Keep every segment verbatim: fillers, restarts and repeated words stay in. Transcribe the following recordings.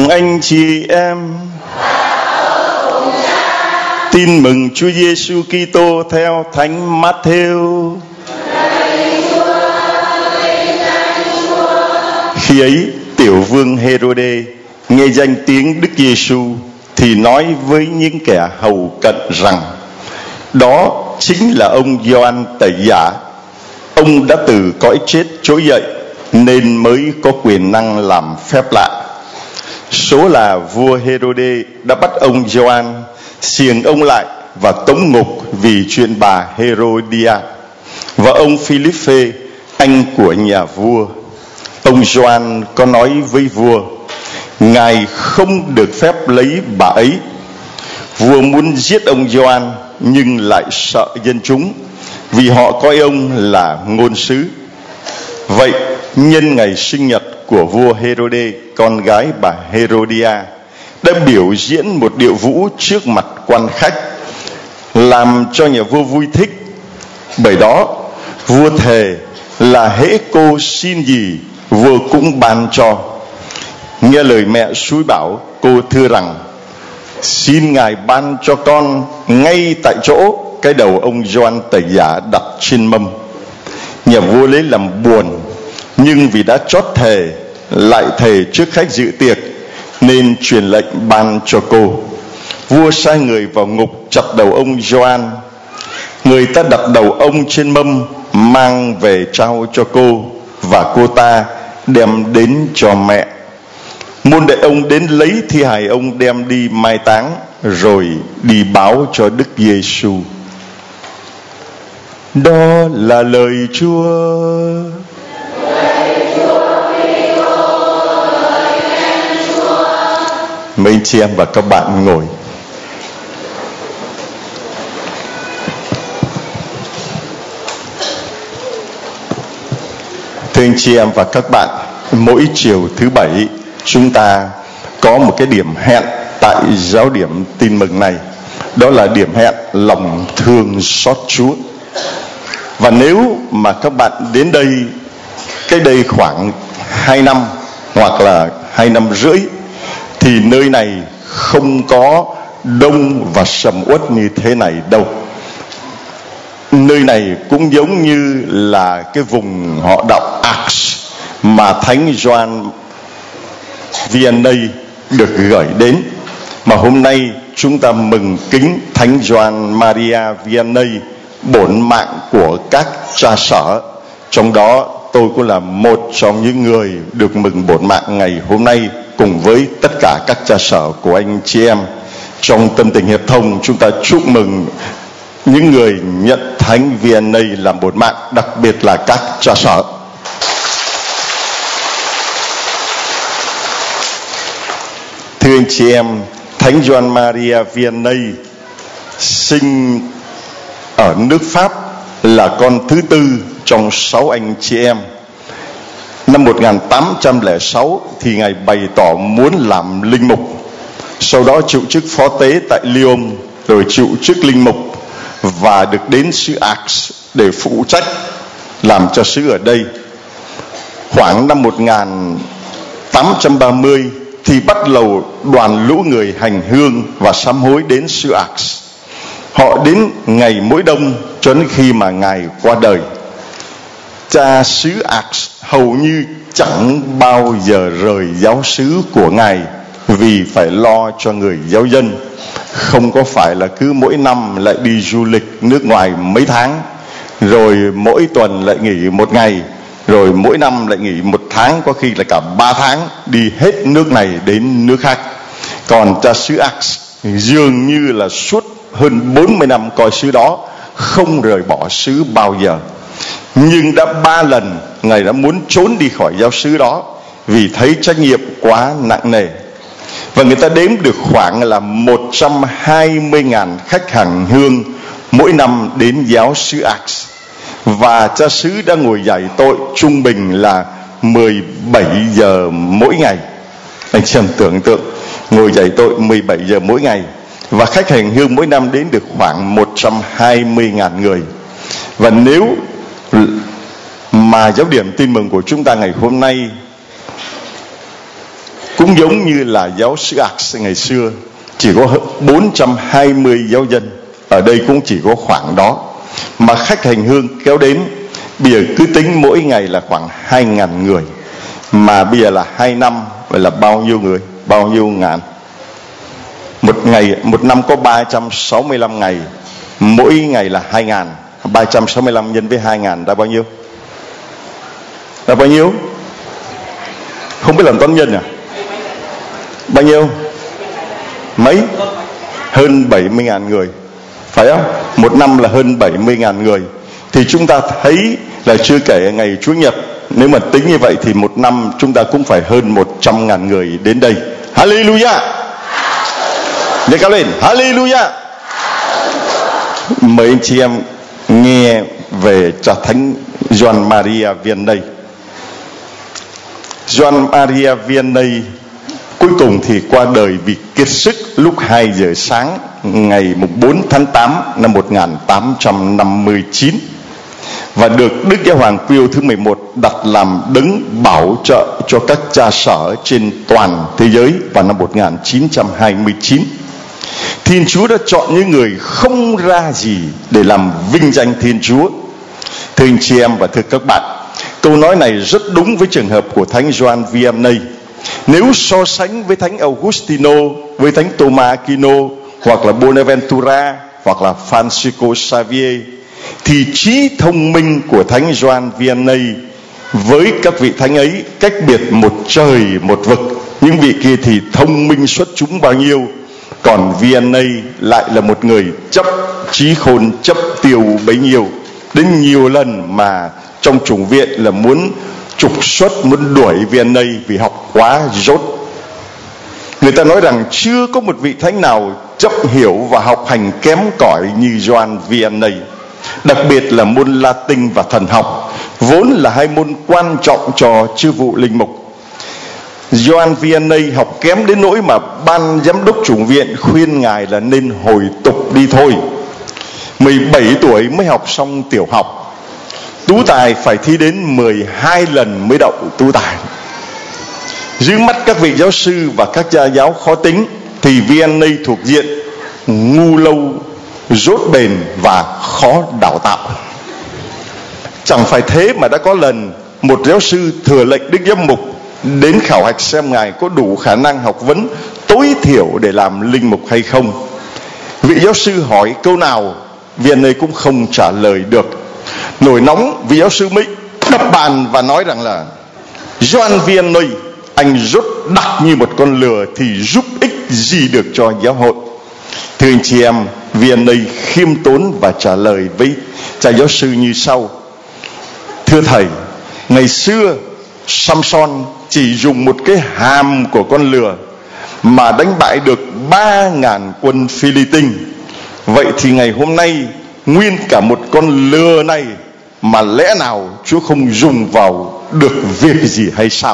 anh chị em. Tin mừng Chúa Giêsu Kitô theo Thánh Matthew. Khi ấy, tiểu vương Hêrôđê nghe danh tiếng Đức Giêsu thì nói với những kẻ hầu cận rằng đó chính là ông Gioan Tẩy Giả. Ông đã từ cõi chết trỗi dậy nên mới có quyền năng làm phép lạ. Số là vua Hêrôđê đã bắt ông Gioan, xiềng ông lại và tống ngục vì chuyện bà Herodia và ông Philippe, anh của nhà vua. Ông Gioan có nói với vua: ngài không được phép lấy bà ấy. Vua muốn giết ông Gioan nhưng lại sợ dân chúng, vì họ coi ông là ngôn sứ. Vậy nhân ngày sinh nhật của vua Hêrôđê, con gái bà Herodia đã biểu diễn một điệu vũ trước mặt quan khách, làm cho nhà vua vui thích. Bởi đó vua thề là hễ cô xin gì, vua cũng ban cho. Nghe lời mẹ xúi bảo, cô thưa rằng: xin ngài ban cho con ngay tại chỗ cái đầu ông Gioan Tẩy Giả đặt trên mâm. Nhà vua lấy làm buồn, nhưng vì đã chót thề, lại thề trước khách dự tiệc, nên truyền lệnh ban cho cô. Vua sai người vào ngục chặt đầu ông Gioan. Người ta đặt đầu ông trên mâm, mang về trao cho cô, và cô ta đem đến cho mẹ. Môn đệ ông đến lấy thi hài ông đem đi mai táng, rồi đi báo cho Đức Giêsu. Đó là lời Chúa. Mấy anh chị em và các bạn ngồi. Thưa anh chị em và các bạn, mỗi chiều thứ bảy chúng ta có một cái điểm hẹn tại giáo điểm tin mừng này. Đó là điểm hẹn lòng thương xót Chúa. Và nếu mà các bạn đến đây cách đây khoảng hai năm hoặc là hai năm rưỡi, thì nơi này không có đông và sầm uất như thế này đâu. Nơi này cũng giống như là cái vùng họ đọc Acts mà Thánh Gioan Vianney được gửi đến. Mà hôm nay chúng ta mừng kính Thánh Gioan Maria Vianney, bổn mạng của các cha sở. Trong đó tôi cũng là một trong những người được mừng bổn mạng ngày hôm nay, cùng với tất cả các cha sở của anh chị em. Trong tâm tình hiệp thông, chúng ta chúc mừng những người nhận Thánh Vianney làm bổn mạng, đặc biệt là các cha sở. Thưa anh chị em, Thánh Gioan Maria Vianney sinh ở nước Pháp, là con thứ tư trong sáu anh chị em. Năm một nghìn tám trăm lẻ sáu thì Ngài bày tỏ muốn làm linh mục. Sau đó chịu chức phó tế tại Lyon, rồi chịu chức linh mục và được đến xứ Ars để phụ trách làm cho xứ ở đây. Khoảng năm một nghìn tám trăm ba mươi thì bắt đầu đoàn lũ người hành hương và sám hối đến xứ Ars. Họ đến ngày mỗi đông cho đến khi mà Ngài qua đời. Cha xứ Ars hầu như chẳng bao giờ rời giáo xứ của Ngài, vì phải lo cho người giáo dân. Không có phải là cứ mỗi năm lại đi du lịch nước ngoài mấy tháng, rồi mỗi tuần lại nghỉ một ngày, rồi mỗi năm lại nghỉ một tháng, có khi là cả ba tháng, đi hết nước này đến nước khác. Còn cha xứ Ars dường như là suốt hơn bốn mươi năm coi xứ đó, không rời bỏ xứ bao giờ. Nhưng đã ba lần Ngài đã muốn trốn đi khỏi giáo xứ đó, vì thấy trách nhiệm quá nặng nề. Và người ta đếm được khoảng là một trăm hai mươi nghìn khách hành hương mỗi năm đến giáo xứ Ars. Và cha xứ đã ngồi giải tội trung bình là mười bảy giờ mỗi ngày. Anh chị em tưởng tượng, ngồi giải tội mười bảy giờ mỗi ngày. Và khách hành hương mỗi năm đến được khoảng một trăm hai mươi nghìn người. Và nếu mà giáo điểm tin mừng của chúng ta ngày hôm nay cũng giống như là giáo xứ Acts ngày xưa, chỉ có bốn trăm hai mươi giáo dân, ở đây cũng chỉ có khoảng đó. Mà khách hành hương kéo đến, bây giờ cứ tính mỗi ngày là khoảng hai ngàn người, mà bây giờ là hai năm, vậy là bao nhiêu người, bao nhiêu ngàn. Một ngày, một năm có ba trăm sáu mươi lăm ngày, mỗi ngày là hai ngàn, ba trăm sáu mươi lăm nhân với hai ngàn ra bao nhiêu? Là bao nhiêu? Không biết làm toán nhân à? Bao nhiêu? Mấy? Hơn bảy mươi ngàn người, phải không? Một năm là hơn bảy mươi ngàn người. Thì chúng ta thấy là chưa kể ngày Chúa Nhật, nếu mà tính như vậy thì một năm chúng ta cũng phải hơn một trăm ngàn người đến đây. Hallelujah! Nhớ cao lên, Hallelujah! Mời anh chị em nghe về cha Thánh Gioan Maria Vianney. Gioan Maria Vianney cuối cùng thì qua đời vì kiệt sức lúc hai giờ sáng ngày bốn tháng tám năm một nghìn tám trăm năm mươi chín, và được Đức Giáo hoàng Pio thứ mười một đặt làm đấng bảo trợ cho các cha sở trên toàn thế giới vào năm một nghìn chín trăm hai mươi chín. Thiên Chúa đã chọn những người không ra gì để làm vinh danh Thiên Chúa. Thưa anh chị em và thưa các bạn, câu nói này rất đúng với trường hợp của Thánh Gioan Vianney. Nếu so sánh với Thánh Augustino, với Thánh Thomas Aquino, hoặc là Bonaventura, hoặc là Francisco Xavier, thì trí thông minh của Thánh Gioan Vianney với các vị thánh ấy cách biệt một trời một vực. Những vị kia thì thông minh xuất chúng bao nhiêu, còn Vianney lại là một người chấp trí khôn chấp tiêu bấy nhiêu. Đến nhiều lần mà trong chủng viện là muốn trục xuất, muốn đuổi Vianney vì học quá dốt. Người ta nói rằng chưa có một vị thánh nào chấp hiểu và học hành kém cỏi như Gioan Vianney. Đặc biệt là môn Latin và thần học, vốn là hai môn quan trọng cho chức vụ linh mục. Gioan Vianney học kém đến nỗi mà ban giám đốc chủng viện khuyên ngài là nên hồi tục đi thôi. mười bảy tuổi mới học xong tiểu học, tú tài phải thi đến mười hai lần mới đậu tú tài. Dưới mắt các vị giáo sư và các gia giáo khó tính thì Vianney thuộc diện ngu lâu, dốt bền và khó đào tạo. Chẳng phải thế mà đã có lần một giáo sư thừa lệnh Đức Giám mục đến khảo hạch xem ngài có đủ khả năng học vấn tối thiểu để làm linh mục hay không. Vị giáo sư hỏi câu nào, Vianney cũng không trả lời được. Nổi nóng, vị giáo sư mới đập bàn và nói rằng là: Gioan Vianney, anh rốt đặc như một con lừa thì giúp ích gì được cho giáo hội? Thưa anh chị em, Vianney khiêm tốn và trả lời với cha giáo sư như sau: thưa thầy, ngày xưa Samson chỉ dùng một cái hàm của con lừa mà đánh bại được ba ngàn quân Philippines. Vậy thì ngày hôm nay nguyên cả một con lừa này mà lẽ nào Chúa không dùng vào được việc gì hay sao?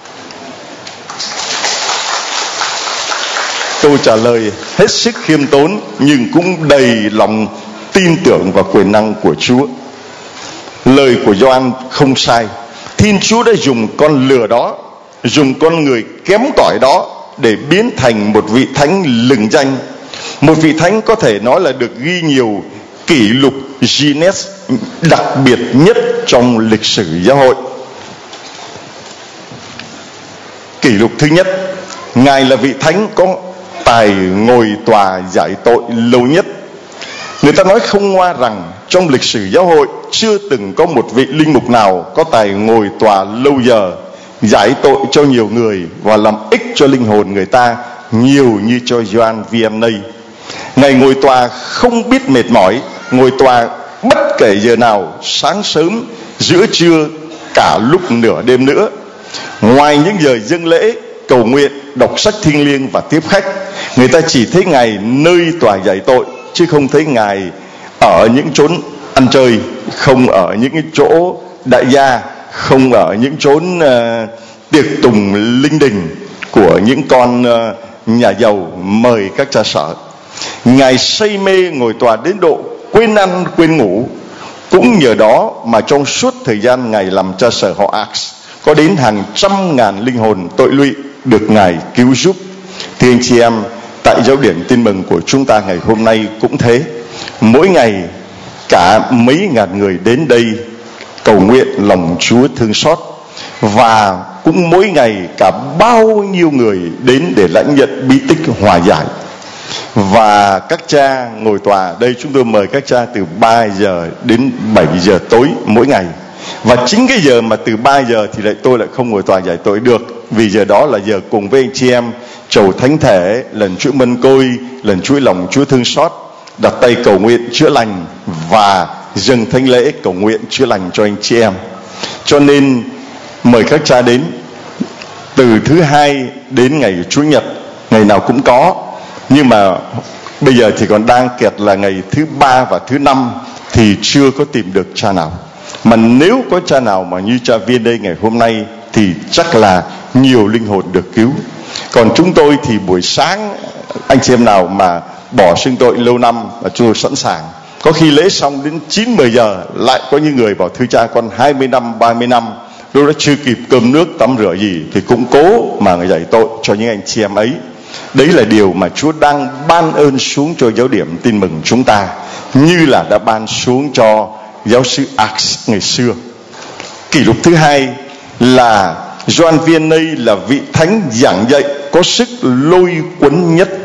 Câu trả lời hết sức khiêm tốn nhưng cũng đầy lòng tin tưởng vào quyền năng của Chúa. Lời của Gioan không sai. Thiên Chúa đã dùng con lừa đó, dùng con người kém cỏi đó để biến thành một vị thánh lừng danh. Một vị thánh có thể nói là được ghi nhiều kỷ lục Guinness đặc biệt nhất trong lịch sử giáo hội. Kỷ lục thứ nhất, ngài là vị thánh có tài ngồi tòa giải tội lâu nhất. Người ta nói không ngoa rằng trong lịch sử giáo hội chưa từng có một vị linh mục nào có tài ngồi tòa lâu giờ, giải tội cho nhiều người và làm ích cho linh hồn người ta nhiều như cho Gioan Vianney. Ngài ngồi tòa không biết mệt mỏi, ngồi tòa bất kể giờ nào, sáng sớm, giữa trưa, cả lúc nửa đêm nữa. Ngoài những giờ dâng lễ, cầu nguyện, đọc sách thiêng liêng và tiếp khách, người ta chỉ thấy ngài nơi tòa giải tội, chứ không thấy ngài ở những chốn ăn chơi, không ở những cái chỗ đại gia, không ở những chốn uh, tiệc tùng linh đình của những con uh, nhà giàu mời các cha sở. Ngài say mê ngồi tòa đến độ quên ăn quên ngủ. Cũng nhờ đó mà trong suốt thời gian ngài làm cha sở họ Acts, có đến hàng trăm ngàn linh hồn tội lụy được Ngài cứu giúp. Thưa anh chị em, tại giáo điểm tin mừng của chúng ta ngày hôm nay cũng thế. Mỗi ngày cả mấy ngàn người đến đây cầu nguyện lòng Chúa thương xót, và cũng mỗi ngày cả bao nhiêu người đến để lãnh nhận bí tích hòa giải. Và các cha ngồi tòa đây, chúng tôi mời các cha từ ba giờ đến bảy giờ tối mỗi ngày. Và chính cái giờ mà từ ba giờ thì lại tôi lại không ngồi tòa giải tội được, vì giờ đó là giờ cùng với anh chị em chầu thánh thể, lần chuỗi mân côi, lần chuỗi lòng Chúa thương xót, đặt tay cầu nguyện chữa lành và dâng thánh lễ cầu nguyện chữa lành cho anh chị em. Cho nên mời các cha đến từ thứ hai đến ngày Chủ nhật, ngày nào cũng có. Nhưng mà bây giờ thì còn đang kẹt là ngày thứ ba và thứ năm thì chưa có tìm được cha nào. Mà nếu có cha nào mà như cha Viên đây ngày hôm nay thì chắc là nhiều linh hồn được cứu. Còn chúng tôi thì buổi sáng, anh chị em nào mà bỏ xưng tội lâu năm là chúng tôi sẵn sàng. Có khi lễ xong đến chín mười giờ lại có những người bảo thưa cha con hai mươi năm, ba mươi năm, lúc đó chưa kịp cơm nước tắm rửa gì thì cũng cố mà giải tội cho những anh chị em ấy. Đấy là điều mà Chúa đang ban ơn xuống cho giáo điểm tin mừng chúng ta, như là đã ban xuống cho giáo sư Ax ngày xưa. Kỷ lục thứ hai là Gioan Vianney là vị thánh giảng dạy có sức lôi cuốn nhất.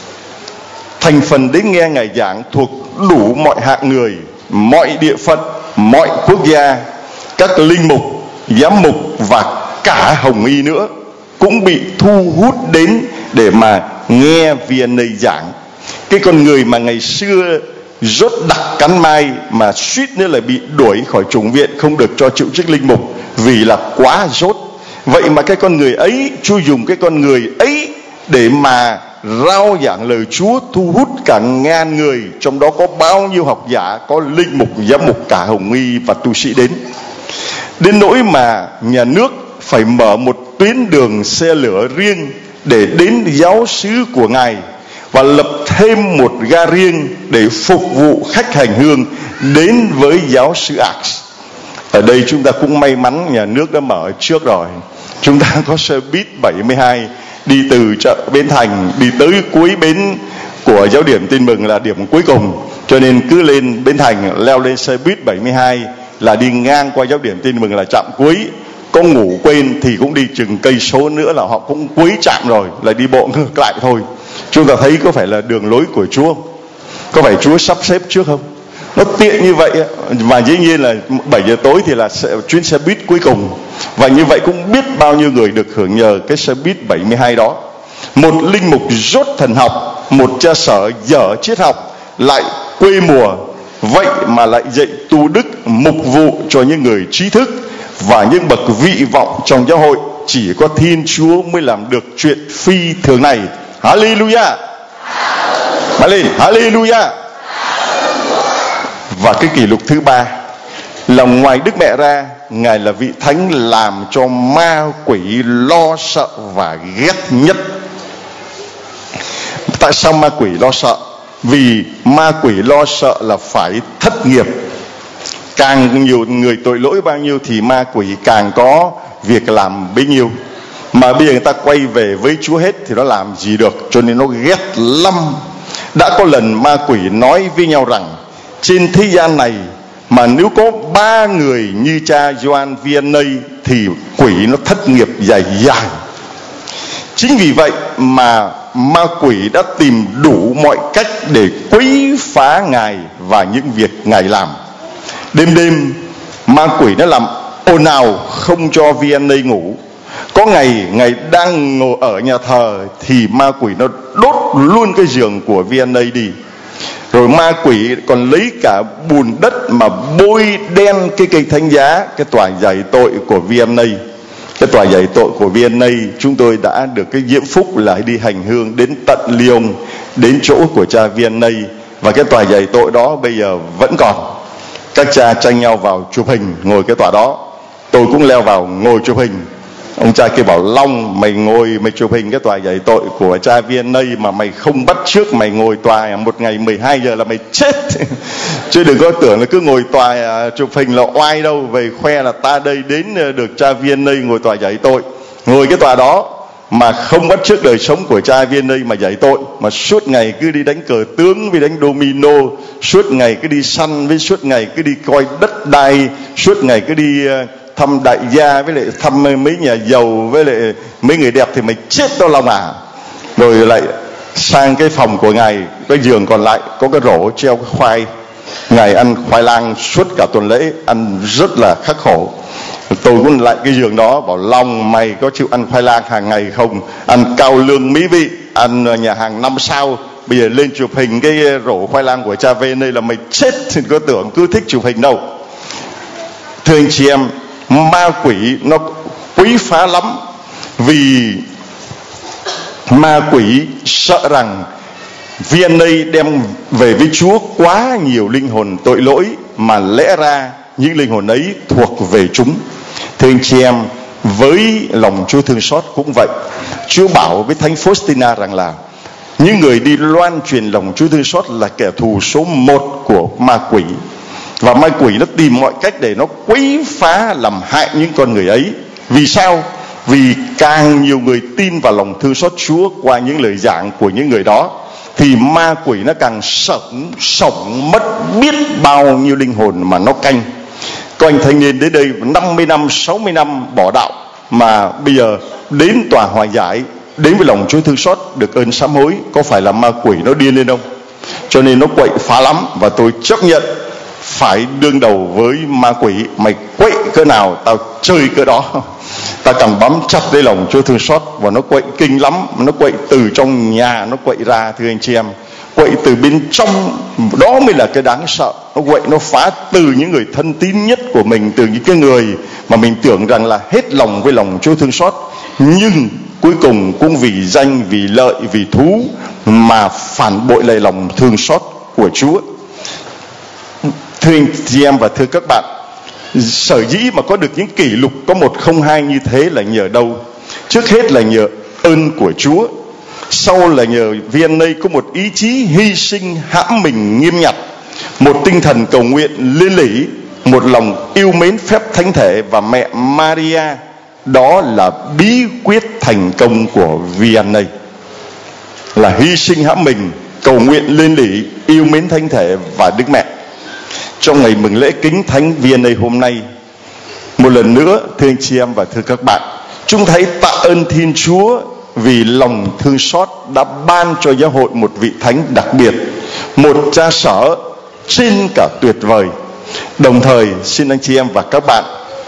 Thành phần đến nghe Ngài giảng thuộc đủ mọi hạng người, mọi địa phận, mọi quốc gia. Các linh mục, giám mục và cả hồng y nữa cũng bị thu hút đến để mà nghe Vianney giảng. Cái con người mà ngày xưa rốt đặc cắn mai mà suýt nữa là bị đuổi khỏi chủng viện, không được cho chịu chức linh mục vì là quá rốt. Vậy mà cái con người ấy, Chúa dùng cái con người ấy để mà rao giảng lời Chúa, thu hút cả ngàn người, trong đó có bao nhiêu học giả, có linh mục, giám mục, cả hồng y và tu sĩ đến. Đến nỗi mà nhà nước phải mở một tuyến đường xe lửa riêng để đến giáo xứ của Ngài, và lập thêm một ga riêng để phục vụ khách hành hương đến với giáo xứ Ax. Ở đây chúng ta cũng may mắn nhà nước đã mở trước rồi. Chúng ta có xe buýt bảy mươi hai đi từ chợ Bến Thành đi tới cuối bến của giáo điểm tin mừng là điểm cuối cùng. Cho nên cứ lên Bến Thành leo lên xe buýt bảy mươi hai là đi ngang qua giáo điểm tin mừng là trạm cuối. Có ngủ quên thì cũng đi chừng cây số nữa là họ cũng cuối trạm rồi, là đi bộ ngược lại thôi. Chúng ta thấy có phải là đường lối của Chúa không? Có phải Chúa sắp xếp trước không? Nó tiện như vậy. Và dĩ nhiên là bảy giờ tối thì là chuyến xe buýt cuối cùng. Và như vậy cũng biết bao nhiêu người được hưởng nhờ cái xe buýt bảy mươi hai đó. Một linh mục rốt thần học, một cha sở dở triết học, lại quê mùa, vậy mà lại dạy tu đức, mục vụ cho những người trí thức và những bậc vị vọng trong giáo hội. Chỉ có Thiên Chúa mới làm được chuyện phi thường này. Hallelujah. Mà lên Hallelujah. Và cái kỷ lục thứ ba là ngoài Đức Mẹ ra, Ngài là vị thánh làm cho ma quỷ lo sợ và ghét nhất. Tại sao ma quỷ lo sợ? Vì ma quỷ lo sợ là phải thất nghiệp. Càng nhiều người tội lỗi bao nhiêu thì ma quỷ càng có việc làm bấy nhiêu. Mà bây giờ người ta quay về với Chúa hết thì nó làm gì được, cho nên nó ghét lắm. Đã có lần ma quỷ nói với nhau rằng trên thế gian này mà nếu có ba người như cha Gioan Vianney thì quỷ nó thất nghiệp dài dài. Chính vì vậy mà ma quỷ đã tìm đủ mọi cách để quấy phá Ngài và những việc Ngài làm. Đêm đêm ma quỷ nó làm ồn ào không cho Vianney ngủ. Có ngày Ngài đang ngồi ở nhà thờ thì ma quỷ nó đốt luôn cái giường của Vianney đi. Rồi ma quỷ còn lấy cả bùn đất mà bôi đen cái cây thánh giá, cái tòa giải tội của Vianney. Cái tòa giải tội của Vianney chúng tôi đã được cái diễm phúc là đi hành hương đến tận Lyon, đến chỗ của cha Vianney. Và cái tòa giải tội đó bây giờ vẫn còn. Các cha tranh nhau vào chụp hình ngồi cái tòa đó. Tôi cũng leo vào ngồi chụp hình. Ông cha kia bảo Long, mày ngồi mày chụp hình cái tòa giải tội của cha Vianney mà mày không bắt trước mày ngồi tòa một ngày mười hai giờ là mày chết. Chứ đừng có tưởng là cứ ngồi tòa chụp hình là oai đâu. Về khoe là ta đây đến được cha Vianney ngồi tòa giải tội. Ngồi cái tòa đó mà không bắt chước đời sống của cha viên đây mà giải tội, mà suốt ngày cứ đi đánh cờ tướng với đánh domino, suốt ngày cứ đi săn với suốt ngày cứ đi coi đất đai, suốt ngày cứ đi thăm đại gia với lại thăm mấy nhà giàu với lại mấy người đẹp, thì mày chết tao lòng à. Rồi lại sang cái phòng của ngài, cái giường còn lại có cái rổ treo cái khoai, ngài ăn khoai lang suốt cả tuần lễ, ăn rất là khắc khổ. Tôi cũng lại cái giường đó bảo lòng mày có chịu ăn khoai lang hàng ngày không, ăn cao lương mỹ vị, ăn nhà hàng năm sao, bây giờ lên chụp hình cái rổ khoai lang của cha về đây là mày chết thì có tưởng cứ thích chụp hình đâu. Thưa anh chị em, ma quỷ nó quý phá lắm, vì ma quỷ sợ rằng vê en a đem về với Chúa quá nhiều linh hồn tội lỗi, mà lẽ ra những linh hồn ấy thuộc về chúng. Thưa anh chị em, với lòng Chúa thương xót cũng vậy. Chúa bảo với Thánh Faustina rằng là những người đi loan truyền lòng Chúa thương xót là kẻ thù số một của ma quỷ, và ma quỷ nó tìm mọi cách để nó quấy phá làm hại những con người ấy. Vì sao? Vì càng nhiều người tin vào lòng thương xót Chúa qua những lời giảng của những người đó, thì ma quỷ nó càng sống sống mất biết bao nhiêu linh hồn mà nó canh. Có anh thanh niên đến đây năm mươi năm, sáu mươi năm bỏ đạo, mà bây giờ đến tòa hòa giải, đến với lòng Chúa thương xót, được ơn sám hối, có phải là ma quỷ nó điên lên không? Cho nên nó quậy phá lắm, và tôi chấp nhận phải đương đầu với ma quỷ. Mày quậy cỡ nào tao chơi cỡ đó. Ta càng bám chặt lấy lòng Chúa thương xót, và nó quậy kinh lắm. Nó quậy từ trong nhà nó quậy ra, thưa anh chị em. Quậy từ bên trong, đó mới là cái đáng sợ. Nó quậy, nó phá từ những người thân tín nhất của mình, từ những cái người mà mình tưởng rằng là hết lòng với lòng Chúa thương xót, nhưng cuối cùng cũng vì danh, vì lợi, vì thú mà phản bội lại lòng thương xót của Chúa. Thưa anh chị em và thưa các bạn, sở dĩ mà có được những kỷ lục có một không hai như thế là nhờ đâu? Trước hết là nhờ ơn của Chúa, sau là nhờ vê en a có một ý chí hy sinh hãm mình nghiêm nhặt, một tinh thần cầu nguyện liên lỉ, một lòng yêu mến phép thánh thể và mẹ Maria. Đó là bí quyết thành công của vê en a, là hy sinh hãm mình, cầu nguyện liên lỉ, yêu mến thánh thể và Đức Mẹ. Trong ngày mừng lễ kính thánh vê en a hôm nay, một lần nữa thưa anh chị em và thưa các bạn, chúng thấy tạ ơn Thiên Chúa vì lòng thương xót đã ban cho giáo hội một vị thánh đặc biệt, một cha sở trên cả tuyệt vời. Đồng thời xin anh chị em và các bạn,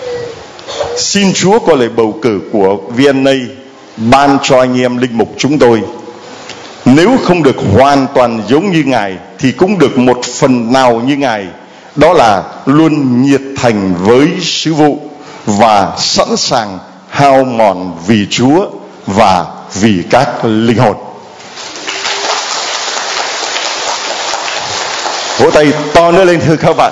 xin Chúa qua lời bầu cử của vê en a ban cho anh em linh mục chúng tôi, nếu không được hoàn toàn giống như Ngài thì cũng được một phần nào như Ngài, đó là luôn nhiệt thành với sứ vụ và sẵn sàng hao mòn vì Chúa và vì các linh hồn. Vỗ tay to nữa lên thưa các bạn.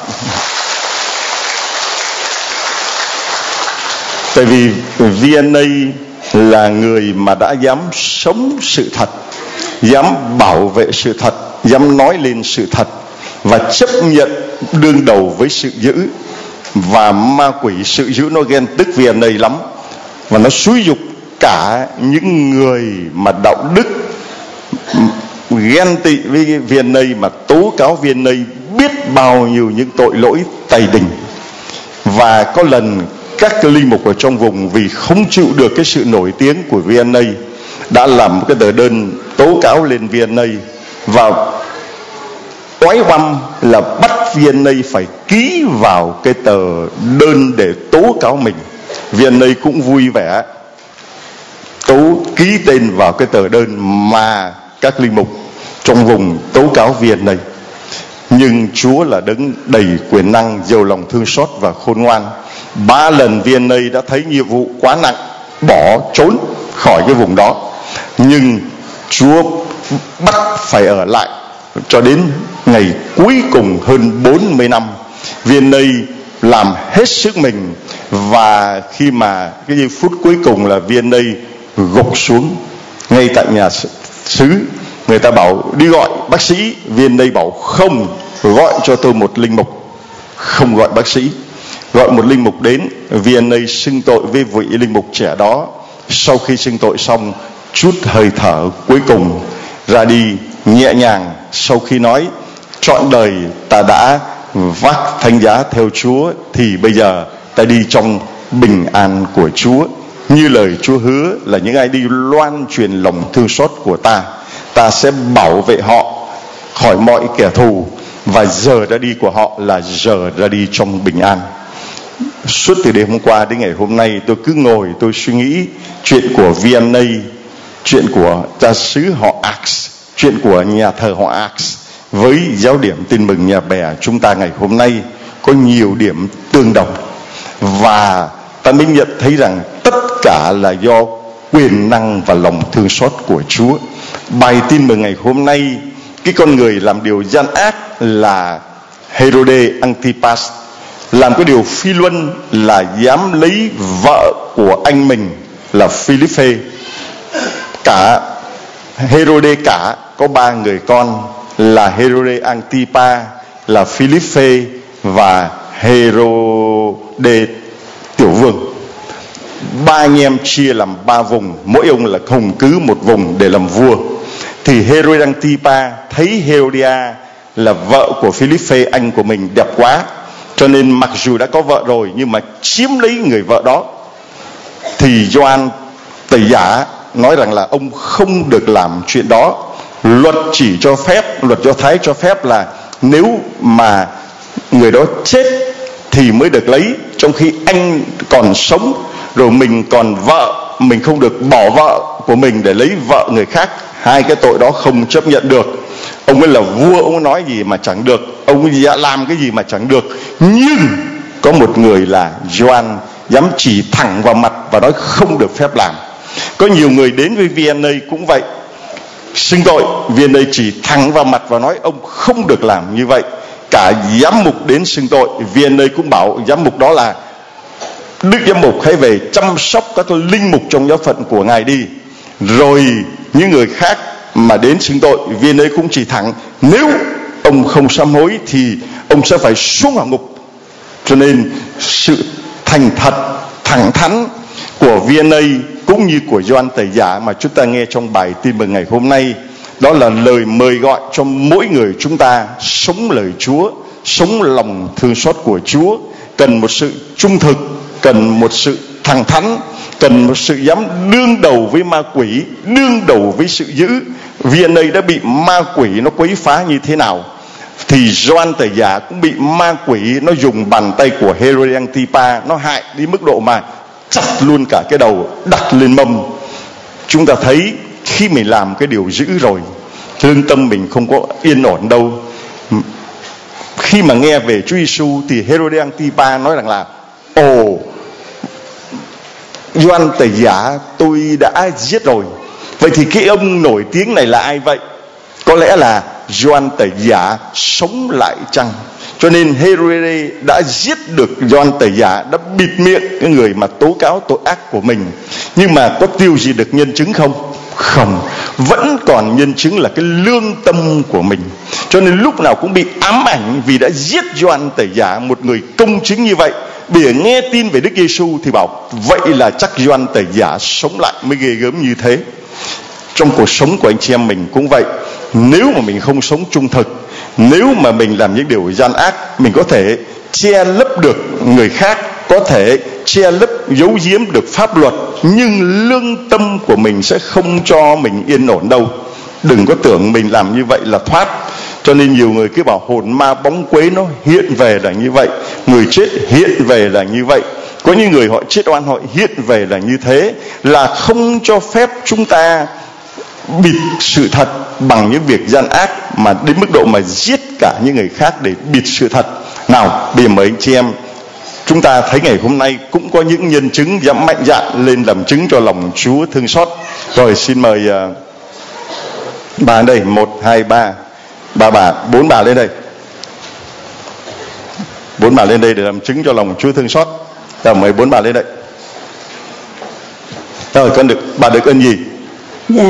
Tại vì vê en a là người mà đã dám sống sự thật, dám bảo vệ sự thật, dám nói lên sự thật, và chấp nhận đương đầu với sự dữ. Và ma quỷ sự dữ nó ghen tức vê en a lắm, và nó xúi giục cả những người mà đạo đức ghen tị với vê en a, mà tố cáo vê en a biết bao nhiêu những tội lỗi tày đình. Và có lần các linh mục ở trong vùng vì không chịu được cái sự nổi tiếng của vê en a đã làm một cái tờ đơn tố cáo lên vê en a, và oái oăm là bắt vê en a phải ký vào cái tờ đơn để tố cáo mình. vê en a cũng vui vẻ tố ký tên vào cái tờ đơn mà các linh mục trong vùng tố cáo vê en a. Nhưng Chúa là đấng đầy quyền năng, giàu lòng thương xót và khôn ngoan. Ba lần vê en a đã thấy nhiệm vụ quá nặng, bỏ trốn khỏi cái vùng đó, nhưng Chúa bắt phải ở lại cho đến ngày cuối cùng hơn bốn mươi năm. vê en a làm hết sức mình, và khi mà cái giây phút cuối cùng là vê en a gục xuống ngay tại nhà xứ. Người ta bảo đi gọi bác sĩ, vê en a bảo không, gọi cho tôi một linh mục. Không gọi bác sĩ, gọi một linh mục đến. vê en a xưng tội với vị linh mục trẻ đó, sau khi xưng tội xong, chút hơi thở cuối cùng ra đi nhẹ nhàng, sau khi nói trọn đời ta đã vác thánh giá theo Chúa, thì bây giờ ta đi trong bình an của Chúa. Như lời Chúa hứa là những ai đi loan truyền lòng thương xót của ta, ta sẽ bảo vệ họ khỏi mọi kẻ thù, và giờ ra đi của họ là giờ ra đi trong bình an. Suốt từ đêm hôm qua đến ngày hôm nay, tôi cứ ngồi tôi suy nghĩ chuyện của vê en a, chuyện của cha xứ họ Acts, chuyện của nhà thờ họ Acts với giáo điểm Tin Mừng Nhà Bè chúng ta ngày hôm nay có nhiều điểm tương đồng, và ta mới nhận thấy rằng tất cả là do quyền năng và lòng thương xót của Chúa. Bài tin mừng ngày hôm nay, cái con người làm điều gian ác là Herode Antipas, làm cái điều phi luân là dám lấy vợ của anh mình là Philippe. Cả Herode cả có ba người con là Herode Antipa, là Philippe và Herode tiểu vương. Ba anh em chia làm ba vùng, mỗi ông là hùng cứ một vùng để làm vua. Thì Herode Antipa thấy Herodia là vợ của Philippe anh của mình đẹp quá, cho nên mặc dù đã có vợ rồi nhưng mà chiếm lấy người vợ đó. Thì Gioan Tẩy Giả nói rằng là ông không được làm chuyện đó. Luật chỉ cho phép, luật Do Thái cho phép là nếu mà người đó chết thì mới được lấy, trong khi anh còn sống rồi mình còn vợ, mình không được bỏ vợ của mình để lấy vợ người khác. Hai cái tội đó không chấp nhận được. Ông ấy là vua, ông ấy nói gì mà chẳng được, ông ấy làm cái gì mà chẳng được. Nhưng có một người là Gioan dám chỉ thẳng vào mặt và nói không được phép làm. Có nhiều người đến với vê en a cũng vậy, xưng tội, vê en a chỉ thẳng vào mặt và nói ông không được làm như vậy. Cả giám mục đến xưng tội, vê en a cũng bảo giám mục đó là đức giám mục hãy về chăm sóc các linh mục trong giáo phận của ngài đi. Rồi những người khác mà đến xưng tội, vê en a cũng chỉ thẳng, nếu ông không sám hối thì ông sẽ phải xuống hỏa ngục. Cho nên sự thành thật, thẳng thắn của vê en a cũng như của Gioan Tẩy Giả mà chúng ta nghe trong bài tin mừng ngày hôm nay, đó là lời mời gọi cho mỗi người chúng ta sống lời Chúa, sống lòng thương xót của Chúa. Cần một sự trung thực, cần một sự thẳng thắn, cần một sự dám đương đầu với ma quỷ, đương đầu với sự dữ. vê en a đã bị ma quỷ nó quấy phá như thế nào, thì Gioan Tẩy Giả cũng bị ma quỷ nó dùng bàn tay của Herode Antipa nó hại đến mức độ mà chặt luôn cả cái đầu đặt lên mâm. Chúng ta thấy khi mình làm cái điều dữ rồi, lương tâm mình không có yên ổn đâu. Khi mà nghe về Chúa Giêsu thì Herode Antipa nói rằng là ồ, Gioan Tẩy Giả tôi đã giết rồi. Vậy thì cái ông nổi tiếng này là ai vậy? Có lẽ là Gioan Tẩy Giả sống lại chăng? Cho nên Herode đã giết được Gioan Tẩy Giả, đã bịt miệng cái người mà tố cáo tội ác của mình. Nhưng mà có tiêu gì được nhân chứng không? Không. Vẫn còn nhân chứng là cái lương tâm của mình. Cho nên lúc nào cũng bị ám ảnh vì đã giết Gioan Tẩy Giả, một người công chính như vậy. Bây giờ nghe tin về Đức Giêsu thì bảo vậy là chắc Gioan Tẩy Giả sống lại mới ghê gớm như thế. Trong cuộc sống của anh chị em mình cũng vậy. Nếu mà mình không sống trung thực, nếu mà mình làm những điều gian ác, mình có thể che lấp được người khác, có thể che lấp giấu giếm được pháp luật, nhưng lương tâm của mình sẽ không cho mình yên ổn đâu. Đừng có tưởng mình làm như vậy là thoát. Cho nên nhiều người cứ bảo hồn ma bóng quế nó hiện về là như vậy, người chết hiện về là như vậy. Có những người họ chết oan họ hiện về là như thế, là không cho phép chúng ta bịt sự thật bằng những việc gian ác mà đến mức độ mà giết cả những người khác để bịt sự thật. Nào, bây giờ mời anh chị em, chúng ta thấy ngày hôm nay cũng có những nhân chứng dám mạnh dạn lên làm chứng cho lòng Chúa thương xót. Rồi xin mời uh, bà đây, một, hai, ba, ba bà, bốn bà lên đây, bốn bà lên đây để làm chứng cho lòng Chúa thương xót. Rồi mời bốn bà lên đây. Rồi con được, bà được ơn gì? Dạ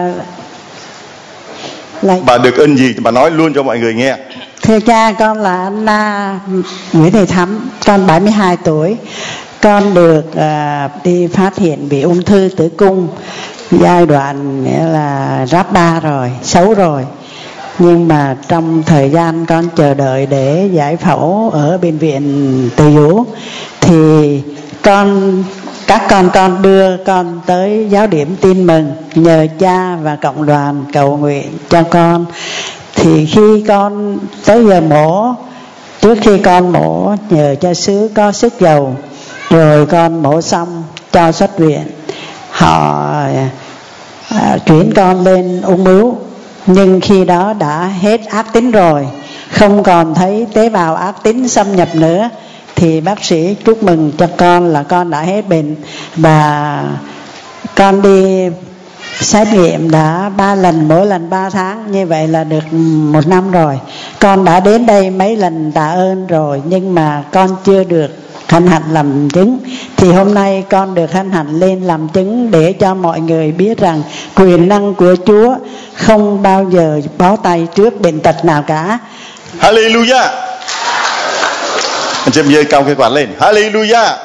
là... Bà được ơn gì? Bà nói luôn cho mọi người nghe. Thưa cha, con là anh uh, Nguyễn Thị Thắm, con bảy mươi hai tuổi. con được à, đi phát hiện bị ung thư tử cung giai đoạn nghĩa là ráp ba rồi, xấu rồi. Nhưng mà trong thời gian con chờ đợi để giải phẫu ở bệnh viện Từ Dũ thì con các con con đưa con tới giáo điểm tin mừng, nhờ cha và cộng đoàn cầu nguyện cho con. Thì khi con tới giờ mổ, trước khi con mổ nhờ cha xứ có sức dầu, rồi con mổ xong cho xuất viện, họ à, chuyển con lên ung bướu. Nhưng khi đó đã hết ác tính rồi, không còn thấy tế bào ác tính xâm nhập nữa, thì bác sĩ chúc mừng cho con là con đã hết bệnh. Và con đi xét nghiệm đã ba lần, mỗi lần ba tháng, như vậy là được một năm rồi. Con đã đến đây mấy lần tạ ơn rồi, nhưng mà con chưa được hân hạnh làm chứng. Thì hôm nay con được hân hạnh lên làm chứng để cho mọi người biết rằng quyền năng của Chúa không bao giờ bó tay trước bệnh tật nào cả. Hallelujah. Anh chị em giơ cao cái quạt lên. Hallelujah.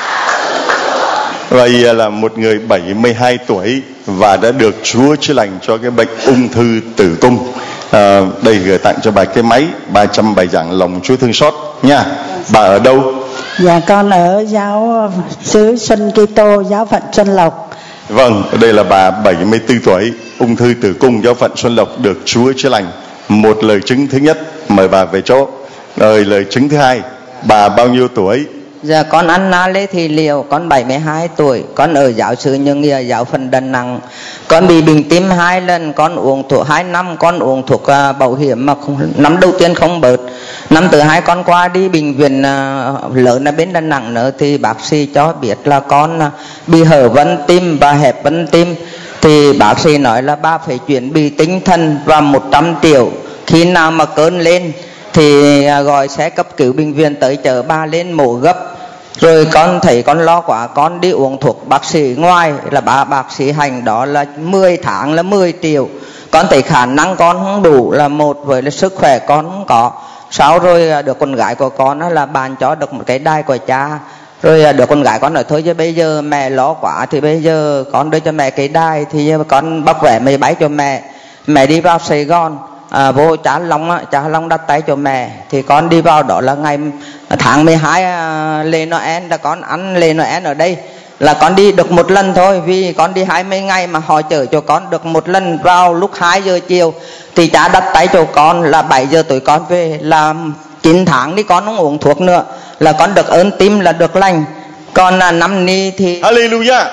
Vậy là một người bảy mươi hai tuổi và đã được Chúa chữa lành cho cái bệnh ung thư tử cung. À, đây gửi tặng cho bà cái máy ba trăm bài giảng lòng Chúa thương xót nha. Bà ở đâu? Dạ con ở giáo xứ Xuân Kitô, giáo phận Xuân Lộc. Vâng, đây là bà bảy mươi tư tuổi, ung thư tử cung, giáo phận Xuân Lộc, được Chúa chữa lành. Một lời chứng thứ nhất, mời bà về chỗ. Rồi lời chứng thứ hai, bà bao nhiêu tuổi? Dạ con Anna Lê Thị Liều, con bảy mươi hai tuổi, con ở giáo xứ Nhân Nghĩa, giáo phận Đà Nẵng. Con bị bệnh tim hai lần, con uống thuốc hai năm, con uống thuốc uh, bảo hiểm mà không, năm đầu tiên không bớt. Năm thứ hai con qua đi bệnh viện uh, lớn ở bên Đà Nẵng nữa, thì bác sĩ cho biết là con uh, bị hở van tim và hẹp van tim. Thì bác sĩ nói là ba phải chuyển bị tinh thần và một trăm triệu. Khi nào mà cơn lên thì gọi xe cấp cứu bệnh viện tới chở ba lên mổ gấp. Rồi con thấy con lo quá, con đi uống thuốc bác sĩ ngoài là ba bác sĩ hành đó là mười tháng là mười triệu. Con thấy khả năng con không đủ là một, với là sức khỏe con không có. Sau rồi được con gái của con là bạn cho được một cái đai của cha. Rồi được con gái con nói thôi chứ bây giờ mẹ lo quá thì bây giờ con đưa cho mẹ cái đai, thì con bóc vé máy bay cho mẹ. Mẹ đi vào Sài Gòn, à, vô Cha Long á, Cha Long đặt tay cho mẹ. Thì con đi vào đó là ngày tháng mười hai à, lễ Noel, là con ăn lễ Noel ở đây. Là con đi được một lần thôi, vì con đi hai mươi ngày mà họ chở cho con được một lần vào lúc hai giờ chiều. Thì cha đặt tay cho con là bảy giờ tối con về, là chín tháng đi con không uống thuốc nữa, là con được ơn tim là được lành. Còn là năm ni thì Hallelujah.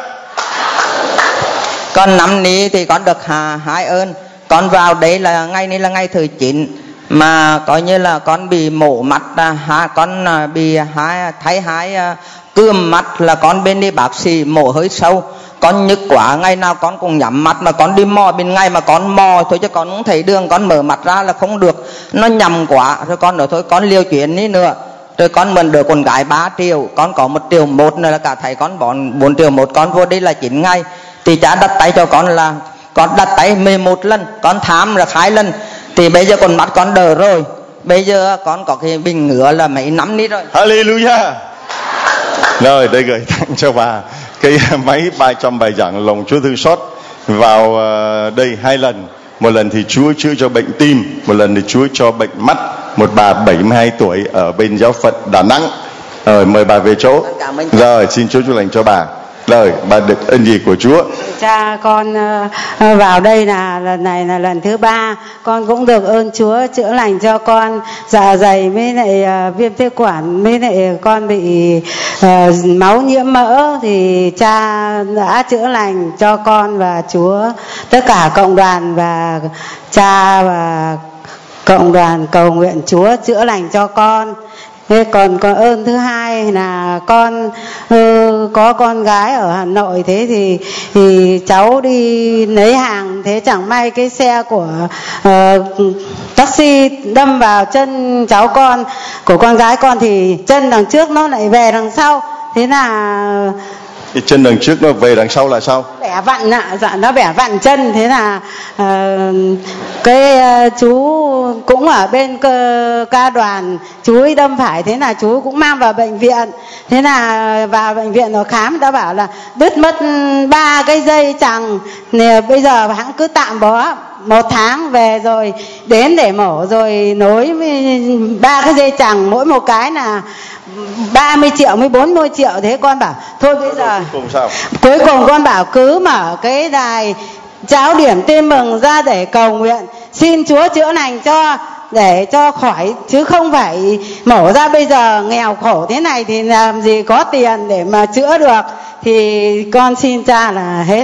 Còn năm ni thì con được hà, hai ơn. Con vào đấy là ngày này là ngày thứ chín, mà coi như là con bị mổ mắt, ha, con bị hai thấy hai cườm mắt, là con bên đi bác sĩ mổ hơi sâu. Con nhức quá, ngày nào con cũng nhắm mắt, mà con đi mò bên ngày mà con mò thôi chứ con không thấy đường, con mở mắt ra là không được, nó nhầm quá. Rồi con nói thôi con liều chuyện đi nữa. Rồi con mượn được con gái ba triệu, con có một triệu một nữa là cả thầy con bón bốn triệu một, con vô đây là chín ngày. Thì cha đặt tay cho con là con đặt tay mười một lần, con thám là hai lần. Thì bây giờ con mắt con đỡ rồi, bây giờ con có cái bình ngứa là mấy năm đi rồi. Hallelujah. Rồi đây gửi tặng cho bà cái máy ba trăm bài giảng lòng Chúa thương xót. Vào uh, đây hai lần, một lần thì Chúa chữa cho bệnh tim, một lần thì Chúa cho bệnh mắt. Một bà bảy mươi hai tuổi ở bên giáo phận Đà Nẵng. Rồi mời bà về chỗ. Rồi xin Chúa chúc lành cho bà. Rồi bà được ơn gì của Chúa? Cha con uh, vào đây là lần này là lần thứ ba, con cũng được ơn Chúa chữa lành cho con dạ dày với lại uh, viêm phế quản, với lại con bị uh, máu nhiễm mỡ, thì cha đã chữa lành cho con và Chúa, tất cả cộng đoàn và cha và cộng đoàn cầu nguyện Chúa chữa lành cho con. Thế còn có ơn thứ hai là con uh, có con gái ở Hà Nội, thế thì thì cháu đi lấy hàng, thế chẳng may cái xe của uh, taxi đâm vào chân cháu con, của con gái con, thì chân đằng trước nó lại về đằng sau. Thế là Cái chân đằng trước nó về đằng sau là sao? Bẻ vặn ạ, dạ nó bẻ vặn chân, thế là uh, cái uh, chú cũng ở bên cơ, ca đoàn, chú ấy đâm phải, thế là chú cũng mang vào bệnh viện. Thế là vào bệnh viện rồi khám, người ta bảo là đứt mất ba cái dây chằng, bây giờ hãng cứ tạm bó một tháng, về rồi đến để mổ rồi nối ba cái dây chằng, mỗi một cái là ba mươi triệu mới bốn mươi triệu. Thế con bảo thôi bây giờ cuối cùng sao? Cuối cùng con bảo cứ mở cái đài Giáo Điểm Tin Mừng ra để cầu nguyện, xin Chúa chữa lành cho, để cho khỏi, chứ không phải mổ ra bây giờ nghèo khổ thế này thì làm gì có tiền để mà chữa được. Thì con xin cha là hết.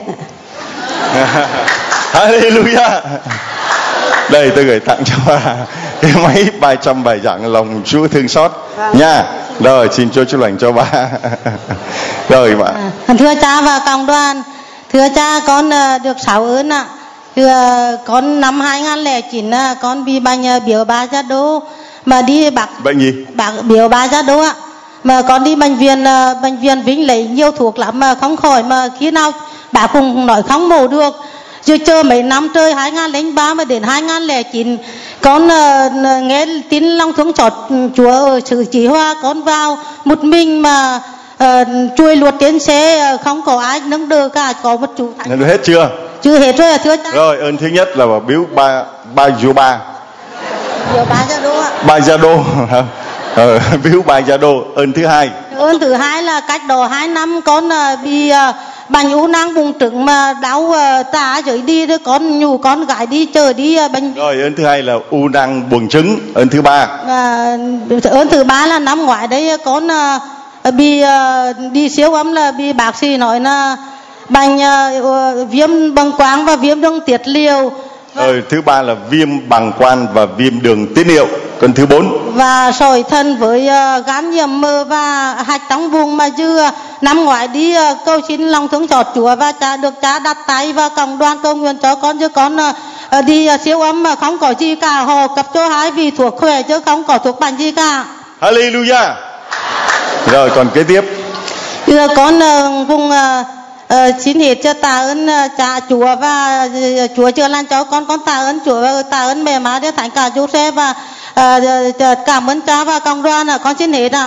Hallelujah. Đây tôi gửi tặng cho bà cái máy ba trăm bài giảng lòng Chúa thương xót nha. Rồi xin Chúa chúc lành cho bà. Rồi bà. À, thưa cha và cộng đoàn, thưa cha, con uh, được sáu ơn ạ. Thưa con năm hai không không chín uh, con bị bệnh uh, biểu ba gia đô mà đi bác. Bệnh gì? Bác biểu ba gia đô ạ. Mà con đi bệnh viện uh, bệnh viện Vĩnh lấy nhiều thuốc lắm mà không khỏi, mà khi nào bác cũng nói không mổ được. Rồi chờ mấy năm trời hai không không ba mà đến hai không không chín con uh, nghe tin lòng thương xót Chúa ở sự chỉ hoa, con vào một mình mà uh, chui luột trên xe, uh, không có ai nâng đỡ cả, có một chú Nên hết chưa? chưa hết rồi thưa cha. Rồi ơn thứ nhất là bà biếu ba ba dô ba Biểu ba gia đô ạ. ba gia đô ờ, biếu ba gia đô. Ơn thứ hai ơn thứ hai là cách đó hai năm con uh, bị uh, bệnh u nang buồng trứng mà đau uh, tả rồi đi đứa con nhủ con gái đi chờ đi uh, bệnh. Rồi ơn thứ hai là u nang buồng trứng. Ơn thứ ba uh, ơn thứ ba là năm ngoái đấy con uh, bị uh, đi siêu âm là bị bác sĩ nói là bệnh uh, viêm bàng quang và viêm đường tiết niệu. Rồi thứ ba là viêm bàng quang và viêm đường tiết niệu. Còn thứ bốn và sỏi thận với uh, gan nhiễm mỡ và hạch trong vùng, mà dư uh, năm ngoái đi uh, cầu xin lòng thương xót Chúa và cha được cha đặt tay và cộng đoàn cầu nguyện cho con, chứ con uh, uh, đi uh, siêu âm mà không có gì cả, họ cấp cho hai vị thuốc khỏe chứ không có thuốc bệnh gì cả. Hallelujah. Rồi còn kế tiếp Giờ con uh, cùng uh, uh, xin hết cho tạ ơn uh, cha Chúa và uh, Chúa chữa lành cho con. Con tạ ơn Chúa và tạ ơn mẹ má để thánh cả Giuse và uh, cảm ơn cha và cộng đoàn ạ. Con xin hết ạ.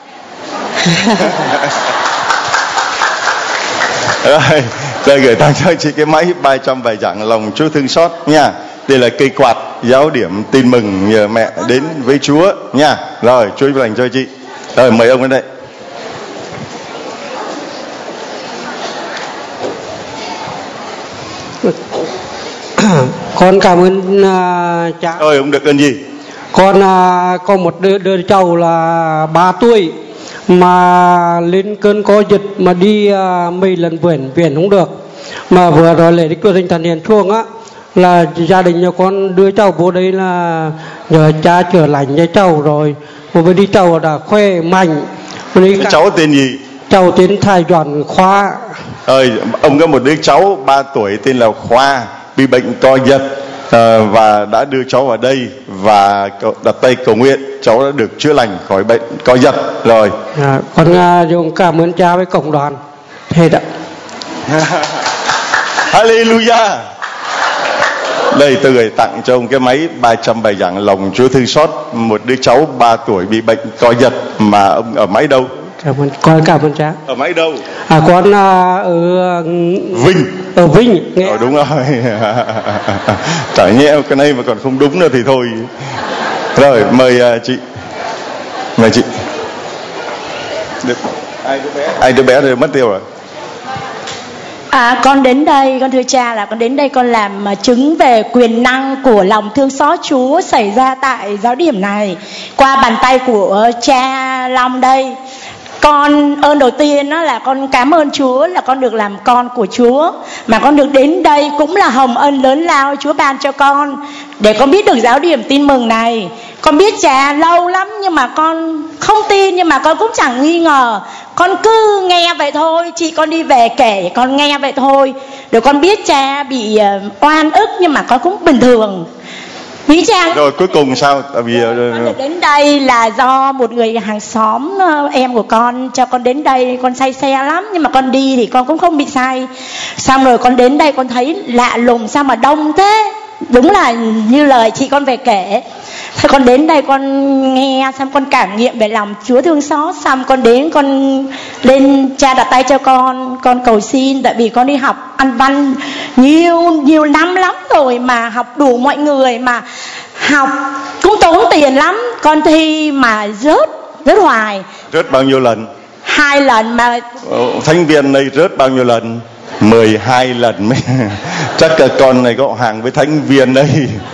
Rồi tôi gửi tặng cho chị cái máy ba trăm bài giảng lòng Chúa thương xót nha. Đây là cây quạt Giáo Điểm Tin Mừng nhờ mẹ đến với Chúa nha. Rồi Chúa chúc lành cho chị. Rồi mời ông đến đây. Con cảm ơn uh, cha. Ơi ông được ơn gì? Con uh, có một đứa, đứa cháu là ba tuổi mà lên cơn co giật mà đi uh, mấy lần viện viện không được, mà vừa rồi lễ đức Chúa Thánh Thần Hiền chuông á, là gia đình nhà con đưa cháu vô đây là nhờ cha chữa lành cho cháu rồi. Một bên đi cháu đã khỏe mạnh. Cả... cháu tên gì? Cháu tên Thái Doãn Khoa. Ơi ông có một đứa cháu ba tuổi tên là Khoa bị bệnh co giật, à, và đã đưa cháu vào đây và đặt tay cầu nguyện, cháu đã được chữa lành khỏi bệnh co giật rồi. À, con uh, dùng cảm ơn cha với cộng đoàn. Thế đó. Hallelujah. Đây tôi gửi tặng cho ông cái máy ba trăm bài giảng lòng Chúa thương xót. Một đứa cháu ba tuổi bị bệnh co giật, mà ông ở máy đâu? Cảm ơn, con cảm ơn cha. Ở máy đâu? À con uh, ở Vinh. Ở Vinh. Nghe. Ờ, đúng rồi. Chả nhẽ cái này mà còn không đúng nữa thì thôi. Rồi mời uh, chị. Mời chị. Được. Ai đứa bé? Ai đứa bé rồi mất tiêu rồi? À, con đến đây, con thưa cha là con đến đây con làm chứng về quyền năng của lòng thương xót Chúa xảy ra tại giáo điểm này qua bàn tay của cha Long đây. Con ơn đầu tiên đó là con cảm ơn Chúa là con được làm con của Chúa, mà con được đến đây cũng là hồng ân lớn lao Chúa ban cho con để con biết được giáo điểm tin mừng này. Con biết cha lâu lắm nhưng mà con không tin, nhưng mà con cũng chẳng nghi ngờ, con cứ nghe vậy thôi. Chị con đi về kể con nghe vậy thôi, rồi con biết cha bị uh, oan ức nhưng mà con cũng bình thường. Quý cha. Rồi cuối cùng sao? Tại vì con được đến đây là do một người hàng xóm em của con cho con đến đây. Con say xe lắm nhưng mà con đi thì con cũng không bị say. Xong rồi con đến đây con thấy lạ lùng sao mà đông thế. Đúng là như lời chị con về kể. Thế con đến đây con nghe xong con cảm nghiệm về lòng Chúa thương xót. Xong con đến con lên cha đặt tay cho con. Con cầu xin tại vì con đi học Anh văn nhiều nhiều năm lắm rồi mà học đủ mọi người mà học cũng tốn tiền lắm. Con thi mà rớt rớt hoài. Rớt bao nhiêu lần? Hai lần mà. Thánh viên này rớt bao nhiêu lần? mười hai lần mới. Chắc là con này có hàng với thánh viên đây.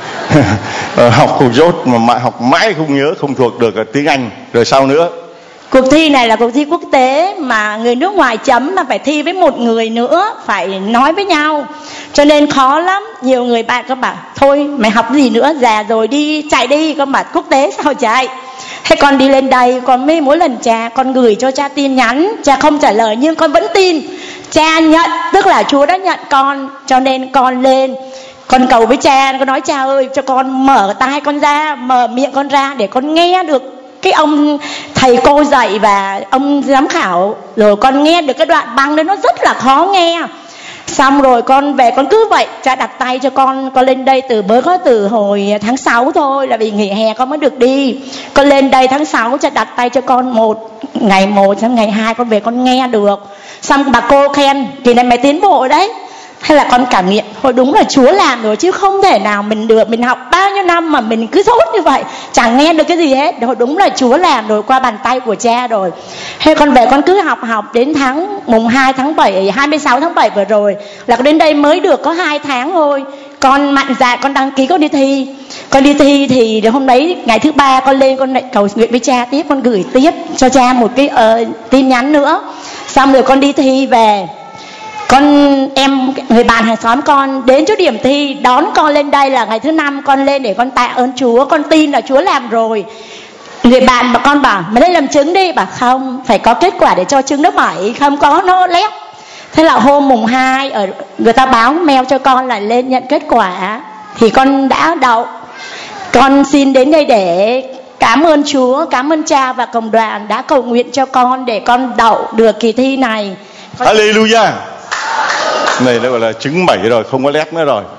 Học không dốt mà học mãi không nhớ, không thuộc được tiếng Anh. Rồi sao nữa? Cuộc thi này là cuộc thi quốc tế mà người nước ngoài chấm mà phải thi với một người nữa, phải nói với nhau. Cho nên khó lắm. Nhiều người bạn có bảo thôi mày học gì nữa, già rồi đi chạy đi, con bảo quốc tế sao chạy. Thế con đi lên đây, con mới mỗi lần cha con gửi cho cha tin nhắn, cha không trả lời nhưng con vẫn tin. Cha nhận, tức là Chúa đã nhận con, cho nên con lên. Con cầu với cha, con nói cha ơi cho con mở tai con ra, mở miệng con ra để con nghe được cái ông thầy cô dạy và ông giám khảo. Rồi con nghe được cái đoạn băng đó nó rất là khó nghe. Xong rồi con về con cứ vậy, cha đặt tay cho con. Con lên đây từ mới có từ hồi tháng sáu thôi, là vì nghỉ hè con mới được đi. Con lên đây tháng sáu, cha đặt tay cho con một ngày một, xong ngày hai con về con nghe được. Xong bà cô khen kỳ này mày tiến bộ đấy. Hay là con cảm nghiệm thôi đúng là Chúa làm rồi chứ không thể nào mình được. Mình học bao nhiêu năm mà mình cứ dốt như vậy, chẳng nghe được cái gì hết. Thôi đúng là Chúa làm rồi, qua bàn tay của cha rồi. Thế con về con cứ học học đến tháng mùng hai tháng bảy, hai mươi sáu tháng bảy vừa rồi là con đến đây mới được có hai tháng thôi. Con mạnh dạn con đăng ký con đi thi. Con đi thi thì hôm đấy ngày thứ ba con lên con lại cầu nguyện với cha tiếp. Con gửi tiếp cho cha một cái uh, tin nhắn nữa. Xong rồi con đi thi về. Con em người bạn hàng xóm con đến chỗ điểm thi đón con lên đây là ngày thứ năm. Con lên để con tạ ơn Chúa, con tin là Chúa làm rồi. Người bạn mà con bảo mày lên làm chứng đi, bảo không, phải có kết quả để cho chứng nó bảy, không có nó lép. Thế là hôm mùng hai ở người ta báo mail cho con là lên nhận kết quả thì con đã đậu. Con xin đến đây để cảm ơn Chúa, cảm ơn cha và cộng đoàn đã cầu nguyện cho con để con đậu được kỳ thi này. Con... Hallelujah. Này nó gọi là chứng bảy rồi, không có lét nữa rồi.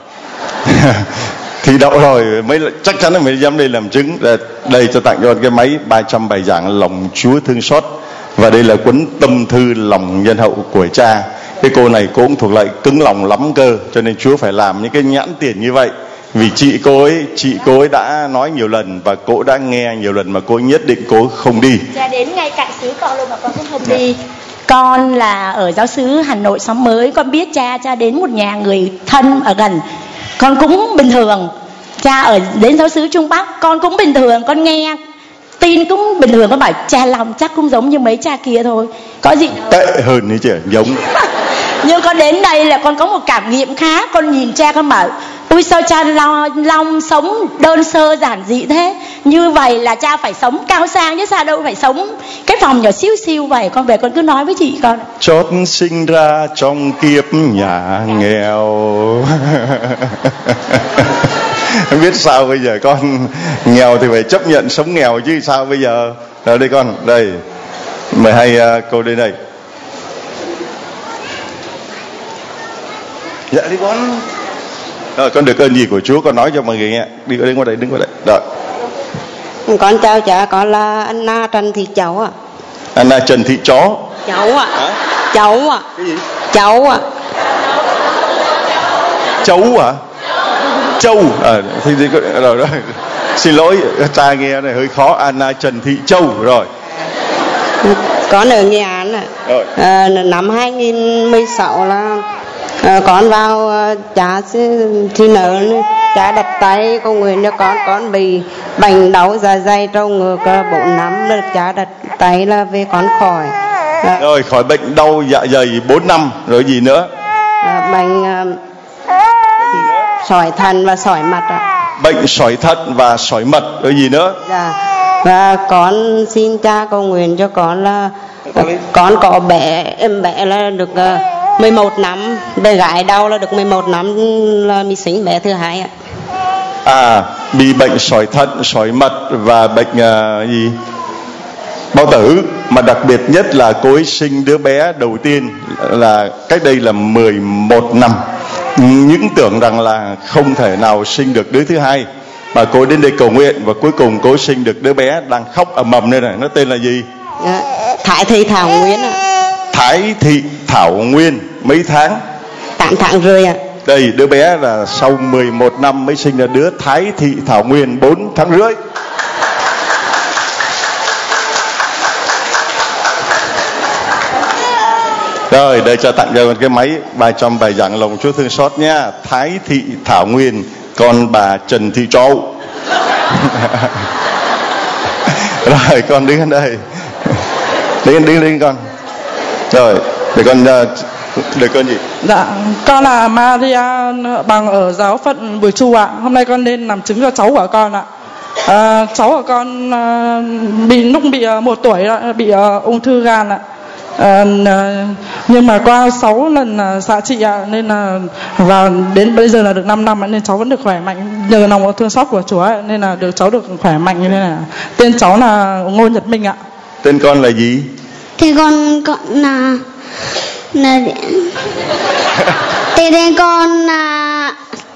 Thì đậu rồi mới chắc chắn là mới dám đây làm chứng. Đây cho tặng cho cái máy ba trăm bài giảng lòng Chúa thương xót. Và đây là cuốn tâm thư lòng nhân hậu của cha. Cái cô này cô cũng thuộc lại cứng lòng lắm cơ, cho nên Chúa phải làm những cái nhãn tiền như vậy. Vì chị cô ấy, chị cô ấy đã nói nhiều lần và cô đã nghe nhiều lần mà cô nhất định cô không đi. Cha đến ngay cạnh xứ con luôn mà con cũng không đi. Con là ở giáo xứ Hà Nội Xóm Mới. Con biết cha, cha đến một nhà người thân ở gần. Con cũng bình thường. Cha ở đến giáo xứ Trung Bắc, con cũng bình thường. Con nghe tin cũng bình thường. Con bảo cha lòng chắc cũng giống như mấy cha kia thôi, có gì đâu. Tệ hơn đấy chứ, giống. Nhưng con đến đây là con có một cảm nghiệm khác. Con nhìn cha con bảo ui sao cha lo, Long sống đơn sơ giản dị thế. Như vậy là cha phải sống cao sang chứ sao đâu phải sống cái phòng nhỏ xíu xíu vậy. Con về con cứ nói với chị con. Chót sinh ra trong kiếp nhà nghèo. Không biết sao bây giờ con nghèo thì phải chấp nhận sống nghèo chứ sao bây giờ. Rồi đây con, đây mời hai uh, cô đến đây. Dạ đi con. Rồi con được ơn gì của Chúa con nói cho mọi người nghe. Đi đứng qua đây, đứng qua đây. Rồi. Con chào cha, con là Anna Trần Thị Cháu ạ. Anna Trần Thị Chó. Cháu ạ. Hả? Cháu ạ. Cái gì? Cháu ạ. Cháu hả? Châu. À, thì, thì, rồi đó. Xin lỗi, cha nghe này hơi khó. Anna Trần Thị Châu rồi. Con ở Nghệ An ạ. Rồi. À, năm hai nghìn mười sáu là à, con vào à, cha thì nợ cha đặt tay con nguyện cho con con bị bệnh đau dạ dày trong ngực bốn năm được cha đặt tay là về con khỏi. À, rồi khỏi bệnh đau dạ dày bốn năm rồi gì nữa? À, bệnh à, sỏi thận và sỏi mật ạ. Bệnh sỏi thận và sỏi mật rồi gì nữa? Dạ. Và con xin cha cầu nguyện cho con là con có bé em bé là được uh, mười một năm, bé gái đau là được mười một năm là mình sinh bé thứ hai ạ. À, bị bệnh sỏi thận, sỏi mật và bệnh uh, gì bao tử, mà đặc biệt nhất là cô ấy sinh đứa bé đầu tiên là cách đây là mười một năm, những tưởng rằng là không thể nào sinh được đứa thứ hai, mà cô ấy đến đây cầu nguyện và cuối cùng cô ấy sinh được đứa bé đang khóc ầm ầm đây này. Nó tên là gì? Dạ, Thái Thị Thảo Nguyên ạ. Thái Thị Thảo Nguyên. Mấy tháng? Tám tháng rưỡi ạ. Đây, đứa bé là sau mười một năm mới sinh ra đứa Thái Thị Thảo Nguyên, bốn tháng rưỡi. Rồi, đây cho tặng cho cái máy ba trăm bài giảng lòng Chúa thương xót nha. Thái Thị Thảo Nguyên, con bà Trần Thị Trâu. Rồi, con đứng ở đây. Đứng, đứng, đứng con. Rồi, để con, để con gì? Dạ, con là Maria bằng ở giáo phận Bùi Chu ạ. Hôm nay con lên làm chứng cho cháu của con ạ. À, cháu của con à, bị lúc bị à, một tuổi đã bị à, ung thư gan ạ. À, nhưng mà qua sáu lần à, xạ trị ạ, nên là và đến bây giờ là được năm năm ạ, nên cháu vẫn được khỏe mạnh nhờ lòng thương xót của Chúa ạ, nên là được cháu được khỏe mạnh như thế này. Tên cháu là Ngô Nhật Minh ạ. Tên con là gì? Tên con con là là tên tên con là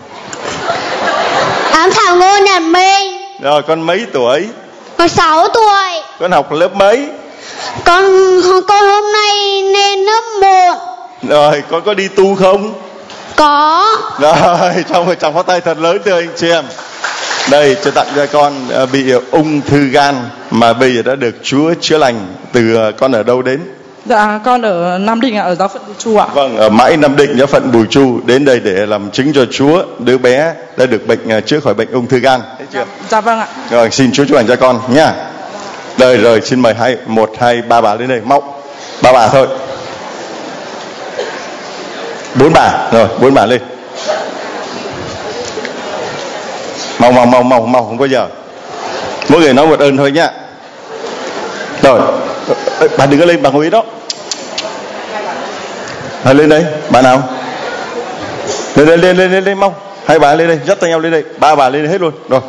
Ám Thảo Ngô Nhật Minh. Rồi, con mấy tuổi? Con sáu tuổi. Con học lớp mấy? Con con hôm nay lên lớp một. Rồi, con có đi tu không? Có. Rồi, trong một tràng pháo tay thật lớn thưa anh chị em. Đây, cho tặng cho con bị ung thư gan mà bây giờ đã được Chúa chữa lành. Từ con ở đâu đến? Dạ, con ở Nam Định ạ, ở giáo phận Bùi Chu ạ. Vâng, ở mãi Nam Định, giáo phận Bùi Chu, đến đây để làm chứng cho Chúa đứa bé đã được bệnh chữa khỏi bệnh ung thư gan. Thấy chưa? Dạ, dạ vâng ạ. Rồi, xin Chúa chúc lành cho con nha. Rồi, rồi, xin mời hai, một, hai, ba bà lên đây, mau. Ba bà thôi. Bốn bà, rồi, bốn bà lên. Mau, mau, mau, mau, mau, không có giờ. Mỗi người nói một ơn thôi nhá. Rồi, bà đừng có lên, bà ngồi đó. À, lên đây, bà nào? Lên, lên, lên, lên, lên, lên, mau. Hai bà lên đây, dắt tay nhau lên đây. Ba bà lên đây hết luôn, rồi.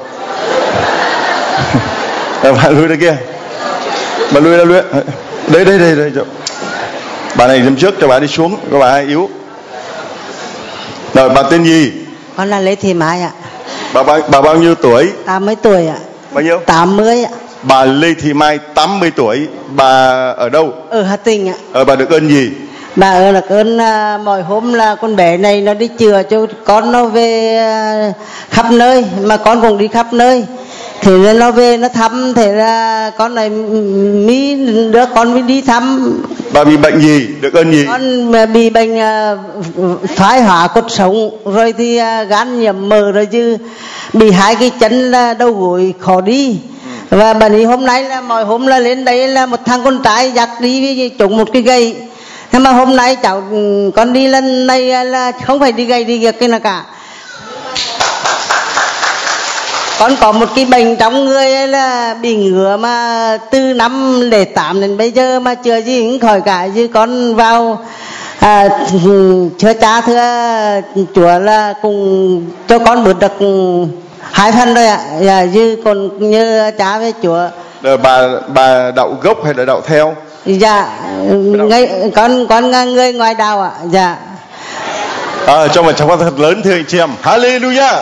Bà lui đây kia. Bà lui ra lui. Đây, đây, đây, đây. Bà này dâm trước cho bà đi xuống, có bà ai yếu. Rồi, bà tên gì? Con là Lê Thị Mai ạ. Bà, bà, bà bao nhiêu tuổi? tám mươi tuổi ạ. Bao nhiêu? tám mươi ạ. Bà Lê Thị Mai tám mươi tuổi. Bà ở đâu? Ở Hà Tĩnh ạ. Ờ, bà được ơn gì? Bà ơi là ơn à, mỗi hôm là con bé này nó đi chữa cho con, nó về à, khắp nơi, mà con cũng đi khắp nơi. Thế nên nó về nó thăm, thế là con này mi đứa con mới đi thăm. Bà bị bệnh gì? Được ơn gì? Con bị bệnh uh, thoái hóa cột sống, rồi thì uh, gan nhiễm mỡ, rồi chứ bị hai cái chân là đầu gối khó đi. Ừ. Và bà ấy hôm nay là mọi hôm là lên đây là một thằng con trai dắt đi với trúng một cái gậy. Nhưng mà hôm nay cháu con đi lần này là không phải đi gậy đi việc cái nào cả. Con có một cái bệnh trong người là bị ngứa mà từ năm lẻ tám đến bây giờ mà chưa gì cũng khỏi cả. Chứ con vào à, thưa cha thưa Chúa là cùng cho con bớt được hai phần rồi ạ. À, chứ còn như cha với Chúa. Rồi bà bà đậu gốc hay là đậu theo? Dạ, ngay, con con người ngoài đạo ạ. Dạ. À, cho một tràng pháo thật lớn thưa anh chị em. Hallelujah.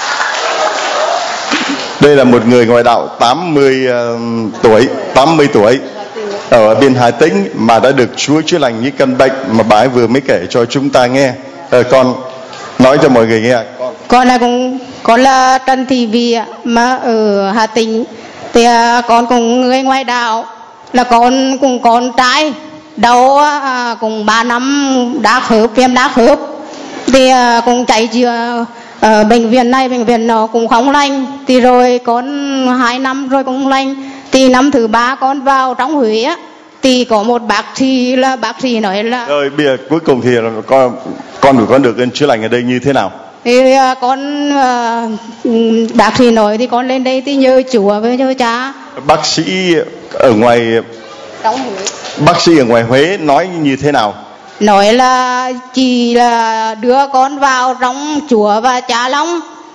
Đây là một người ngoại đạo tám mươi uh, tuổi, tám mươi tuổi ở bên Hà Tĩnh mà đã được Chúa chữa lành những căn bệnh mà bà ấy vừa mới kể cho chúng ta nghe. À, con nói cho mọi người nghe. Con, con là cũng con là Trần Thị Vy mà ở Hà Tĩnh. Thì uh, con cũng người ngoại đạo, là con cùng con trai đầu uh, cùng ba năm đá khớp, viêm đá khớp. Thì uh, cũng chạy chưa ở bệnh viện này bệnh viện nó cũng không lành, thì rồi con hai năm rồi cũng lành. Thì năm thứ ba con vào trong Huế á, thì có một bác sĩ là bác sĩ nói là rồi bây giờ cuối cùng thì con con của con được ơn chữa lành ở đây như thế nào? Thì con uh, bác sĩ nói thì con lên đây thì nhờ Chúa với nhờ cha. Bác sĩ ở ngoài trong Huế, bác sĩ ở ngoài Huế nói như thế nào? Nói là chỉ là đưa con vào trong Chúa và cha long,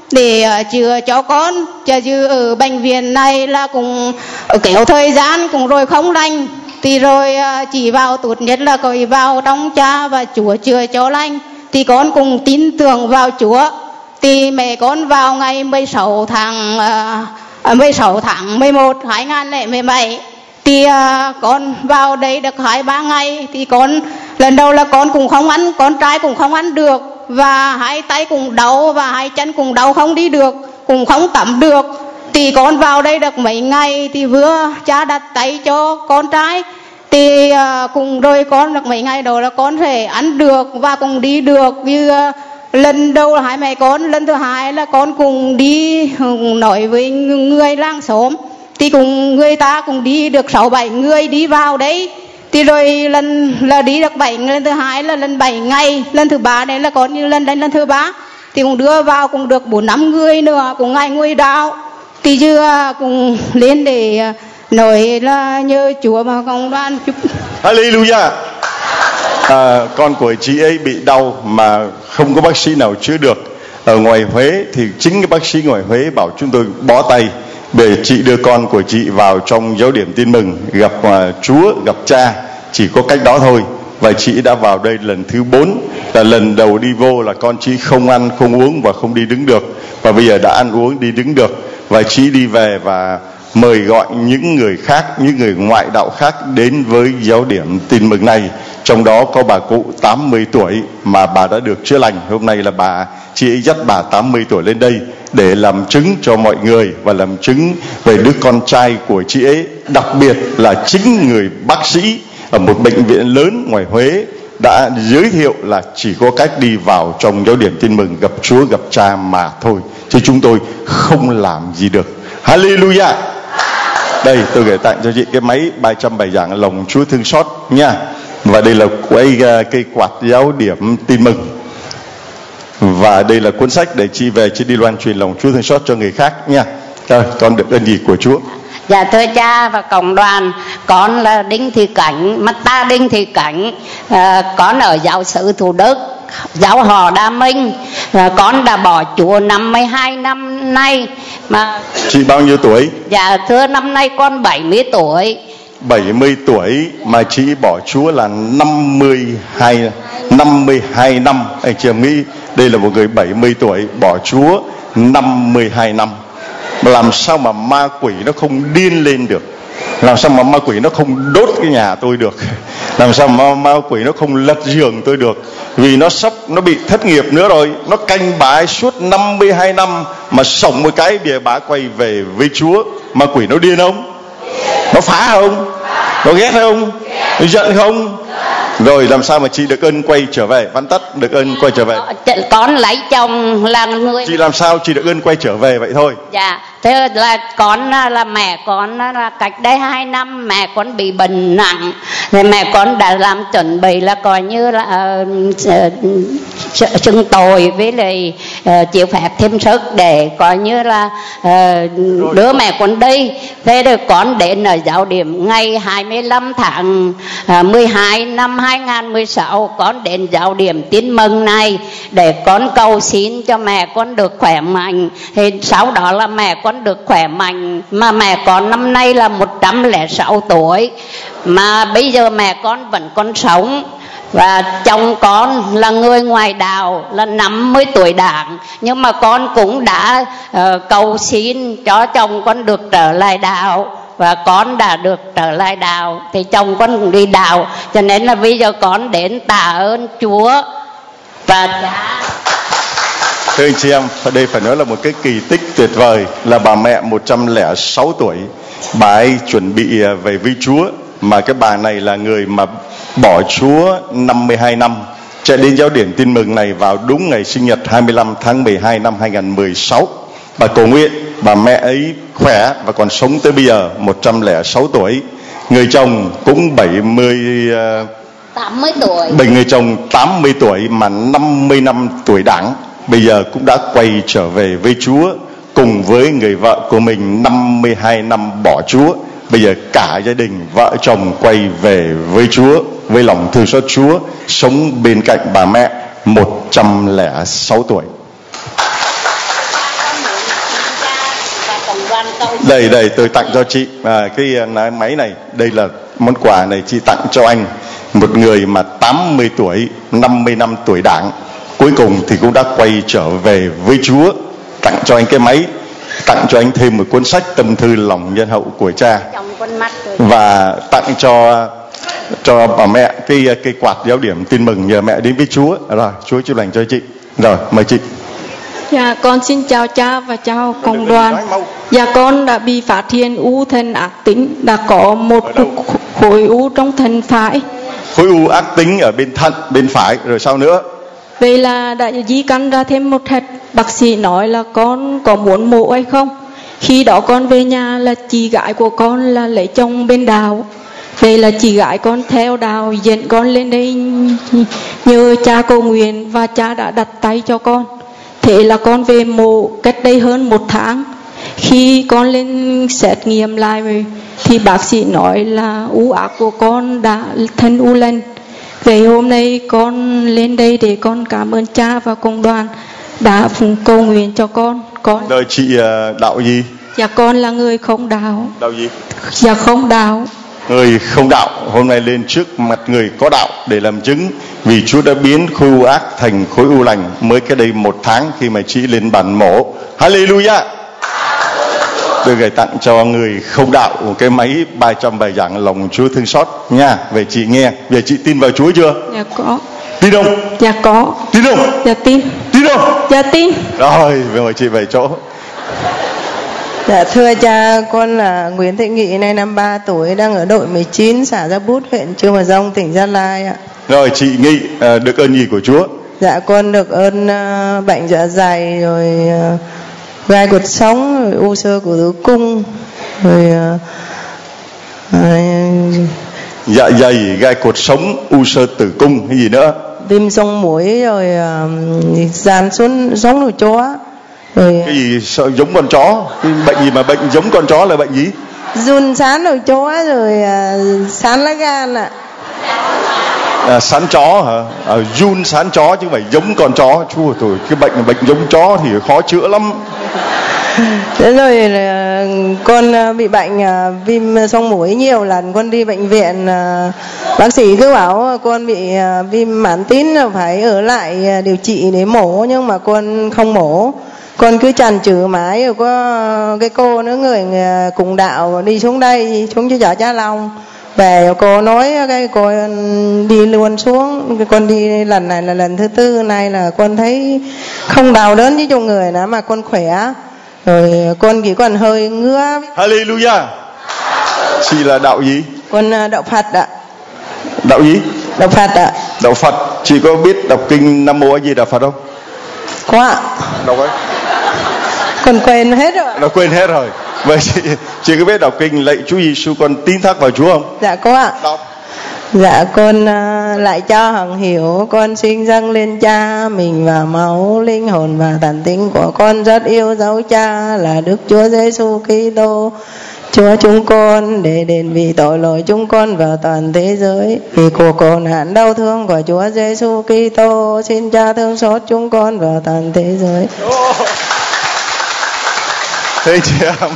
để chữa cho con. Chờ chứ ở bệnh viện này là cũng kéo thời gian cũng rồi không lành, thì rồi chỉ vào tốt nhất là coi vào trong Cha và Chúa chữa cho lành. Thì con cũng tin tưởng vào Chúa. Thì mẹ con vào ngày mười sáu tháng mười sáu tháng mười một hai nghìn không trăm lẻ bảy, thì con vào đây được hai ba ngày. Thì con lần đầu là con cũng không ăn, con trai cũng không ăn được, và hai tay cũng đau và hai chân cũng đau, không đi được, cũng không tắm được. Thì con vào đây được mấy ngày thì vừa Cha đặt tay cho con trai, thì uh, cùng rồi con được mấy ngày đó là con thể ăn được và cùng đi được. Như uh, lần đầu là hai mẹ con, lần thứ hai là con cùng đi nói với người làng xóm, thì cùng người ta cùng đi được sáu bảy người đi vào đấy. Thì rồi lần là đi được bảy, lần thứ hai là lần bảy ngày, lần thứ ba đấy là con như lần đây lần thứ ba thì cũng đưa vào cùng được bốn năm người nữa, cùng ngày ngôi đạo. Thì chưa cùng lên để nói là nhờ Chúa mà công đoàn chúc. Hallelujah. À, con của chị ấy bị đau mà không có bác sĩ nào chữa được. Ở ngoài Huế thì chính cái bác sĩ ngoài Huế bảo chúng tôi bó tay để chị đưa con của chị vào trong giáo điểm Tin Mừng, gặp uh, Chúa, gặp Cha, chỉ có cách đó thôi. Và chị đã vào đây lần thứ bốn. Là lần đầu đi vô là con chị không ăn, không uống và không đi đứng được, và bây giờ đã ăn uống đi đứng được. Và chị đi về và mời gọi những người khác, những người ngoại đạo khác đến với giáo điểm Tin Mừng này. Trong đó có bà cụ tám mươi tuổi mà bà đã được chữa lành. Hôm nay là bà chị ấy dắt bà tám mươi tuổi lên đây để làm chứng cho mọi người và làm chứng về đứa con trai của chị ấy. Đặc biệt là chính người bác sĩ ở một bệnh viện lớn ngoài Huế đã giới thiệu là chỉ có cách đi vào trong giáo điểm Tin Mừng, gặp Chúa, gặp Cha mà thôi, chứ chúng tôi không làm gì được. Hallelujah. Đây, tôi gửi tặng cho chị cái máy ba trăm bài giảng Lòng Chúa Thương Xót nha. Và đây là cây, cây quạt giáo điểm Tin Mừng. Và đây là cuốn sách để chị về chị đi loan truyền lòng Chúa Thương Xót cho người khác nha. Rồi, con được ơn gì của Chúa? Dạ thưa Cha và cộng đoàn, con là Đinh Thị Cảnh, mắt ta Đinh Thị Cảnh, à, con ở giáo xứ Thủ Đức, giáo họ Đa Minh. À, con đã bỏ Chúa năm mươi hai năm nay mà. Chị bao nhiêu tuổi? Dạ thưa năm nay con bảy mươi tuổi. bảy mươi tuổi mà chị bỏ Chúa là năm mươi hai năm. Anh chị em nghĩ đây là một người bảy mươi tuổi bỏ Chúa năm mươi hai năm. Làm sao mà ma quỷ nó không điên lên được? Làm sao mà ma quỷ nó không đốt cái nhà tôi được? Làm sao mà ma quỷ nó không lật giường tôi được? Vì nó sắp, nó bị thất nghiệp nữa rồi. Nó canh bà ấy suốt năm mươi hai năm mà sống một cái bìa bà quay về với Chúa. Ma quỷ nó điên không? Nó phá không? Nó ghét không? Nó giận không? Rồi làm sao mà chị được ơn quay trở về? Vắn tắt, được ơn quay trở về. Con lấy chồng là người. Chị làm sao chị được ơn quay trở về vậy thôi? Dạ, thế là con là mẹ con là cách đây hai năm mẹ con bị bệnh nặng, thì mẹ con đã làm chuẩn bị là coi như là uh, xưng tội với lại uh, chịu phép thêm sức để coi như là uh, đưa mẹ con đi. Thế rồi con đến ở giáo điểm ngày hai mươi lăm tháng mười hai năm hai nghìn không trăm mười sáu, con đến giáo điểm Tin Mừng này để con cầu xin cho mẹ con được khỏe mạnh. Thì sau đó là mẹ con được khỏe mạnh, mà mẹ con năm nay là một trăm lẻ sáu tuổi, mà bây giờ mẹ con vẫn còn sống. Và chồng con là người ngoài đạo, là năm mươi tuổi đảng, nhưng mà con cũng đã uh, cầu xin cho chồng con được trở lại đạo, và con đã được trở lại đạo. Thì chồng con cũng đi đạo, cho nên là bây giờ con đến tạ ơn Chúa và Cha. Thưa anh chị em, ở đây phải nói là một cái kỳ tích tuyệt vời, là bà mẹ một trăm lẻ sáu tuổi, bà ấy chuẩn bị về với Chúa. Mà cái bà này là người mà bỏ Chúa năm mươi hai năm, chạy đến giáo điểm Tin Mừng này vào đúng ngày sinh nhật hai mươi lăm tháng mười hai năm hai nghìn không trăm mười sáu. Bà cầu nguyện bà mẹ ấy khỏe và còn sống tới bây giờ một trăm lẻ sáu tuổi. Người chồng cũng bảy mươi tám mươi tuổi. Bảy người chồng tám mươi tuổi mà năm mươi năm tuổi đảng, bây giờ cũng đã quay trở về với Chúa cùng với người vợ của mình năm mươi hai năm bỏ Chúa. Bây giờ cả gia đình vợ chồng quay về với Chúa, với lòng thương xót Chúa, sống bên cạnh bà mẹ một trăm lẻ sáu tuổi. Đây đây tôi tặng cho chị à, cái uh, máy này. Đây là món quà này chị tặng cho anh, một người mà tám mươi tuổi, năm mươi năm tuổi Đảng, cuối cùng thì cũng đã quay trở về với Chúa. Tặng cho anh cái máy, tặng cho anh thêm một cuốn sách Tâm thư lòng nhân hậu của cha, và tặng cho cho bà mẹ cái cái quạt giáo điểm tin mừng nhờ mẹ đến với Chúa. Rồi, Chúa chúc lành cho chị. Rồi, mời chị. Dạ, con xin chào cha và chào cộng đoàn. Dạ, con đã bị phát hiện u thận ác tính, đã có một khối u trong thận phải. Khối u ác tính ở bên thận bên phải, rồi sao nữa? Vậy là đã di căn ra thêm một hạch. Bác sĩ nói là con có muốn mổ hay không. Khi đó con về nhà là chị gái của con là lấy chồng bên Đạo. Vậy là chị gái con theo Đạo dẫn con lên đây nhờ cha cầu nguyện, và cha đã đặt tay cho con. Thế là con về mổ cách đây hơn một tháng. Khi con lên xét nghiệm lại thì bác sĩ nói là u ác của con đã thành u lành. Vậy hôm nay con lên đây để con cảm ơn cha và cộng đoàn đã phụng cầu nguyện cho con. Con Đời chị đạo gì? Dạ, con là người không đạo. Đạo gì? Dạ, không đạo. Người không đạo hôm nay lên trước mặt người có đạo để làm chứng, vì Chúa đã biến khối u ác thành khối u lành mới cái đây một tháng khi mà chị lên bàn mổ. Hallelujah. Tôi gửi tặng cho người không đạo một cái máy ba trăm bài giảng lòng Chúa thương xót nha. Về chị nghe, về chị tin vào Chúa chưa? Dạ có. Tin không? Dạ có. Tin không? Dạ tin. Tin không? Dạ tin. Rồi, mời chị về chỗ. Dạ, thưa cha, con là Nguyễn Thị Nghị, nay năm mươi ba tuổi, đang ở đội mười chín, xã Gia Bút, huyện Chư Mà Rông, tỉnh Gia Lai ạ. Rồi, chị Nghị được ơn gì của Chúa? Dạ, con được ơn uh, bệnh dạ dày, rồi uh, gai cột sống, rồi u xơ của tử cung, rồi uh, uh, dạ dày, gai cột sống, u xơ tử cung, cái gì nữa? Viêm xoang mũi, rồi uh, dàn xuống giống nồi chó. Rồi cái gì sợ giống con chó? Cái bệnh gì mà bệnh giống con chó là bệnh gì? Run sán nồi chó, rồi uh, sán lá gan ạ. À, sán chó hả? À, run sán chó chứ không phải giống con chó. Chúa trời, cái bệnh bệnh giống chó thì khó chữa lắm. Thế rồi là con bị bệnh uh, viêm xoang mũi nhiều lần, con đi bệnh viện, uh, bác sĩ cứ bảo con bị uh, viêm mãn tính, phải ở lại uh, điều trị để mổ, nhưng mà con không mổ. Con cứ chần chừ mãi, rồi có cái cô nữa, người cùng đạo đi xuống đây, xuống cho chợ Cha Long về, cô nói cái cô đi luôn xuống. Con đi lần này là lần thứ tư, này là con thấy không đau đớn với trong người nữa, mà con khỏe rồi. Con chỉ còn hơi ngứa. Hallelujah. Chị là đạo gì? Con đạo Phật ạ. Đạo gì? Đạo Phật ạ. Đạo Phật. Chị có biết đọc kinh Nam Mô A Di Đà Phật không? Có ạ. Đọc ấy. Con quên hết rồi. Nó quên hết rồi. Vậy chị, chị có biết đọc kinh lạy Chúa Giêsu con tín thác vào Chúa không? Dạ có ạ. Đọc. Dạ con uh, lại cho hằng hiểu, con xin dâng lên cha mình và máu, linh hồn và thần tính của con rất yêu dấu cha là Đức Chúa Giêsu Kitô, Chúa chúng con, để đền vì tội lỗi chúng con và toàn thế giới. Vì cuộc khổ nạn đau thương của Chúa Giêsu Kitô, xin cha thương xót chúng con và toàn thế giới. Thế chị em,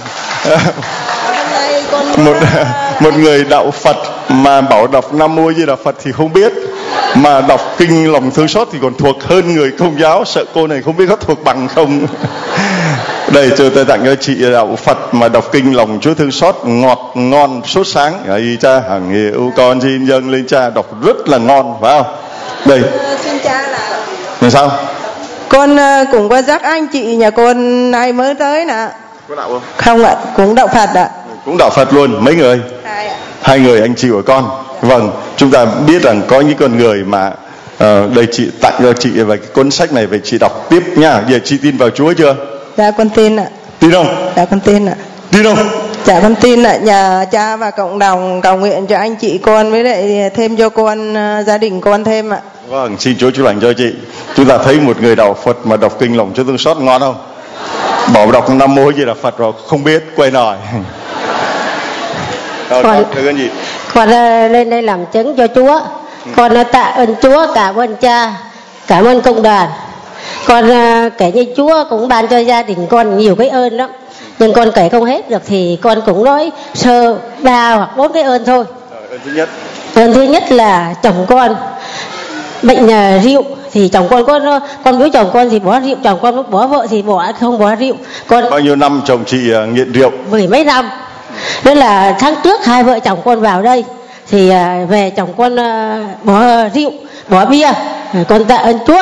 một một người đạo Phật mà bảo đọc Nam Mô A Di Đà Phật thì không biết, mà đọc kinh lòng thương xót thì còn thuộc hơn người Công giáo. Sợ cô này không biết có thuộc bằng không. Đây tôi tôi tặng cho chị đạo Phật mà đọc kinh lòng Chúa thương xót ngọt ngon sốt sáng. Ấy cha hằng hiểu con xin dâng lên cha, đọc rất là ngon, phải không? Đây. Xin cha là. Làm sao? Con cũng có dắt anh chị nhà con nay mới tới nè. Có đạo không? Không ạ, cũng đạo Phật ạ. Cũng đạo Phật luôn, mấy người? Hai ạ. Hai người anh chị của con. Vâng, chúng ta biết rằng có những con người mà uh, đây chị tặng cho chị về cái cuốn sách này, về chị đọc tiếp nha. Giờ chị tin vào Chúa chưa? Dạ con tin ạ. Tin không? Dạ con tin ạ. Tin không? Dạ con tin ạ. Nhà cha và cộng đồng cầu nguyện cho anh chị con, với lại thêm cho con, uh, gia đình con thêm ạ. Vâng, xin Chúa chúc lành cho chị. Chúng ta thấy một người đạo Phật mà đọc kinh lòng Chúa thương xót ngon không? Bảo đọc Nam Mô gì là Phật rồi không biết, quay nổi. Rồi, con, con gì? Con lên đây làm chứng cho Chúa. Con tạ ơn Chúa, cảm ơn cha, cảm ơn cộng đoàn. Con à, kể như Chúa cũng ban cho gia đình con nhiều cái ơn lắm, nhưng con kể không hết được thì con cũng nói sơ ba hoặc bốn cái ơn thôi. Rồi, ơn thứ nhất. Ơn thứ nhất là chồng con bệnh uh, rượu, thì chồng con có con với chồng con thì bỏ rượu, chồng con bỏ vợ thì bỏ không bỏ rượu. Con bao nhiêu năm chồng chị uh, nghiện rượu? Mười mấy năm. Nên là tháng trước hai vợ chồng con vào đây thì uh, về chồng con uh, bỏ rượu, bỏ bia, con tạ ơn Chúa.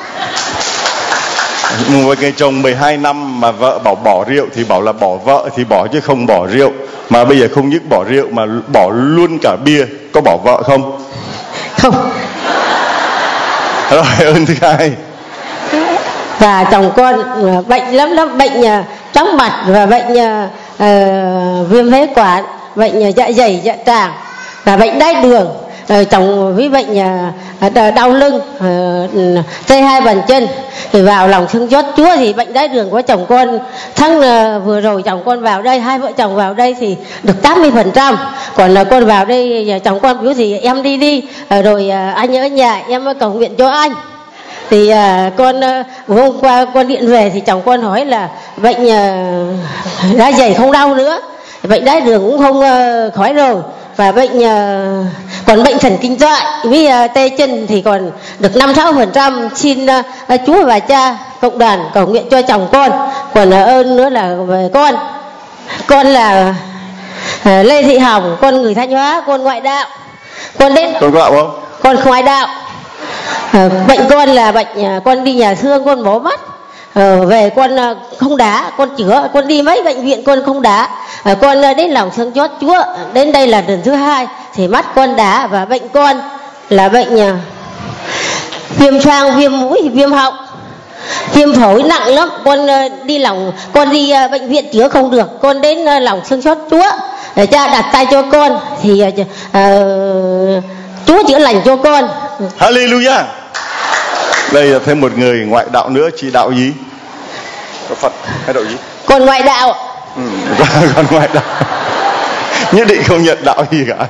Với người chồng mười hai năm mà vợ bảo bỏ rượu thì bảo là bỏ vợ thì bỏ chứ không bỏ rượu. Mà bây giờ không những bỏ rượu mà bỏ luôn cả bia, có bỏ vợ không? Không. Rồi, ơn thứ hai. Và chồng con bệnh lắm lắm, bệnh chóng mặt và bệnh uh, viêm phế quản, bệnh uh, dạ dày, dạ tràng và bệnh đái đường. Uh, chồng với bệnh uh, đau lưng, uh, tê hai bàn chân thì vào lòng thương xót Chúa thì bệnh đái đường của chồng con tháng uh, vừa rồi chồng con vào đây, hai vợ chồng vào đây thì được tám mươi phần trăm. Còn là uh, con vào đây chồng con biểu thì em đi đi, uh, rồi uh, anh ở nhà em cầu nguyện cho anh. Thì uh, con uh, hôm qua con điện về thì chồng con hỏi là bệnh uh, đái dày không đau nữa, bệnh đái đường cũng không uh, khỏi rồi, và bệnh uh, còn bệnh thần kinh thoại với uh, tê chân thì còn được năm sáu phần trăm. Xin uh, Chúa và Cha cộng đoàn cầu nguyện cho chồng con. Còn uh, ơn nữa là về con con là uh, Lê Thị Hồng, con người Thanh Hóa, con ngoại đạo. Con đến con có đạo không? Con ngoại đạo. Uh, bệnh con là bệnh uh, con đi nhà thương con mổ mắt. Ờ, về con uh, không đá, con chữa, con đi mấy bệnh viện con không đá. uh, Con uh, đến lòng thương xót Chúa, đến đây là lần thứ hai thì mắt con đá. Và bệnh con là bệnh uh, viêm xoang, viêm mũi, viêm họng, viêm phổi nặng lắm. Con uh, đi lòng, con đi uh, bệnh viện chữa không được, con đến uh, lòng thương xót Chúa để Cha đặt tay cho con thì uh, uh, Chúa chữa lành cho con. Hallelujah. Đây là thêm một người ngoại đạo nữa. Chị đạo gì? Có Phật hay đạo gì? Con ngoại đạo. Ừ, con ngoại đạo. Nhất định không nhận đạo gì cả.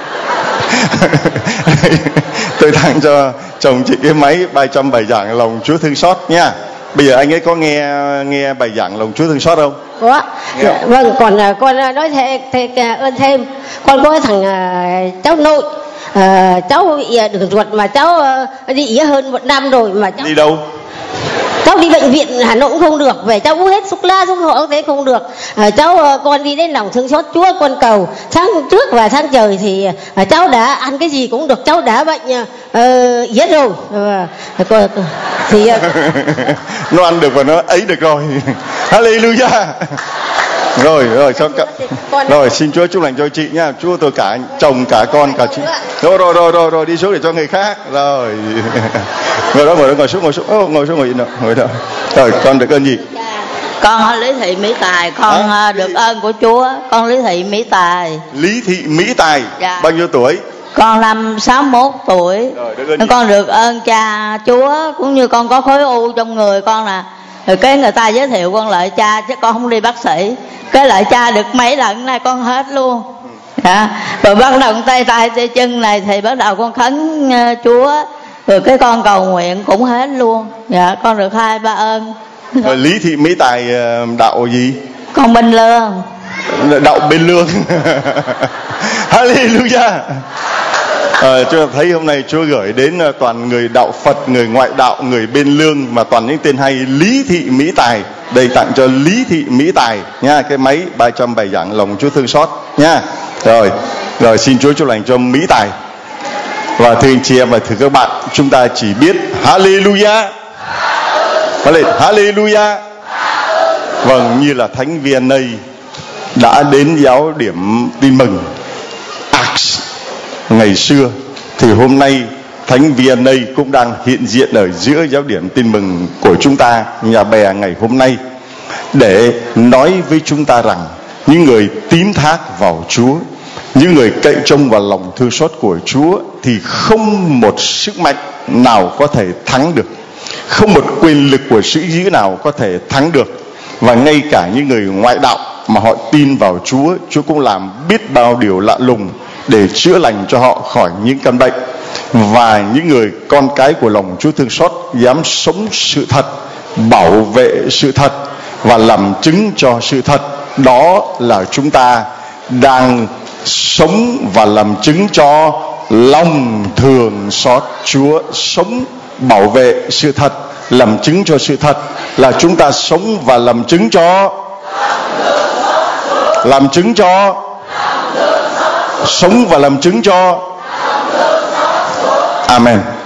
Tôi tặng cho chồng chị cái máy ba trăm bài giảng lòng Chúa thương xót nha. Bây giờ anh ấy có nghe nghe bài giảng lòng Chúa thương xót không? Có. Vâng, còn con nói thêm, thêm ơn thêm. Con có thằng uh, cháu nội. À, cháu bị đường ruột mà cháu uh, đi ỉa hơn một năm rồi mà cháu đi đâu? Cháu đi bệnh viện Hà Nội cũng không được, về cháu uống hết thuốc lá thuốc họ thế không được. À, cháu uh, con đi đến lòng thương xót Chúa, con cầu tháng trước và tháng trời thì uh, cháu đã ăn cái gì cũng được, cháu đã bệnh uh, ỉa rồi. Uh, thì uh, nó ăn được và nó ấy được rồi. Hallelujah. Rồi rồi cho cả... rồi xin Chúa chúc lành cho chị nha. Chúa tôi cả chồng cả con cả chị. Rồi rồi rồi rồi rồi đi xuống để cho người khác. Rồi. Ngồi đó ngồi đó ngồi xuống ngồi xuống. Oh, ngồi xuống ngồi yên nào. Ngồi đó. Rồi con được ơn gì? Con Lý Thị Mỹ Tài, con à? được ơn của Chúa. Con Lý Thị Mỹ Tài. Lý Thị Mỹ Tài. Dạ. Bao nhiêu tuổi? Con năm sáu mươi mốt tuổi. Rồi, được ơn con được ơn Cha Chúa, cũng như con có khối u trong người con nè. Rồi cái người ta giới thiệu con lại Cha, chứ con không đi bác sĩ. Cái lại Cha được mấy lần này con hết luôn. Dạ. Rồi bắt đầu tay tay tay chân này thì bắt đầu con khấn uh, Chúa. Rồi cái con cầu nguyện cũng hết luôn. Dạ, con được hai ba ơn. Rồi Lý Thị Mỹ Tài đạo gì? Con Bên Lương. Đạo Bên Lương. Hallelujah. À, Chúa thấy hôm nay Chúa gửi đến toàn người đạo Phật, người ngoại đạo, người bên lương mà toàn những tên hay. Lý Thị Mỹ Tài, đây tặng cho Lý Thị Mỹ Tài nha, cái máy ba trăm bài giảng lòng Chúa thương xót nha. Rồi, rồi xin Chúa chúc lành cho Mỹ Tài. Và thưa anh chị em và thưa các bạn, chúng ta chỉ biết Hallelujah, Hallelujah. Vâng, như là Thánh Vianney đã đến giáo điểm tin mừng Acts ngày xưa, thì hôm nay Thánh Vianney cũng đang hiện diện ở giữa giáo điểm tin mừng của chúng ta, nhà bè ngày hôm nay, để nói với chúng ta rằng những người tín thác vào Chúa, những người cậy trông vào lòng thương xót của Chúa thì không một sức mạnh nào có thể thắng được, không một quyền lực của sự dữ nào có thể thắng được. Và ngay cả những người ngoại đạo mà họ tin vào Chúa, Chúa cũng làm biết bao điều lạ lùng để chữa lành cho họ khỏi những căn bệnh. Và những người con cái của lòng Chúa thương xót dám sống sự thật, bảo vệ sự thật và làm chứng cho sự thật. Đó là chúng ta đang sống và làm chứng cho lòng thương xót Chúa. Sống bảo vệ sự thật, làm chứng cho sự thật là chúng ta sống và làm chứng cho làm chứng cho sống và làm chứng cho. Amen.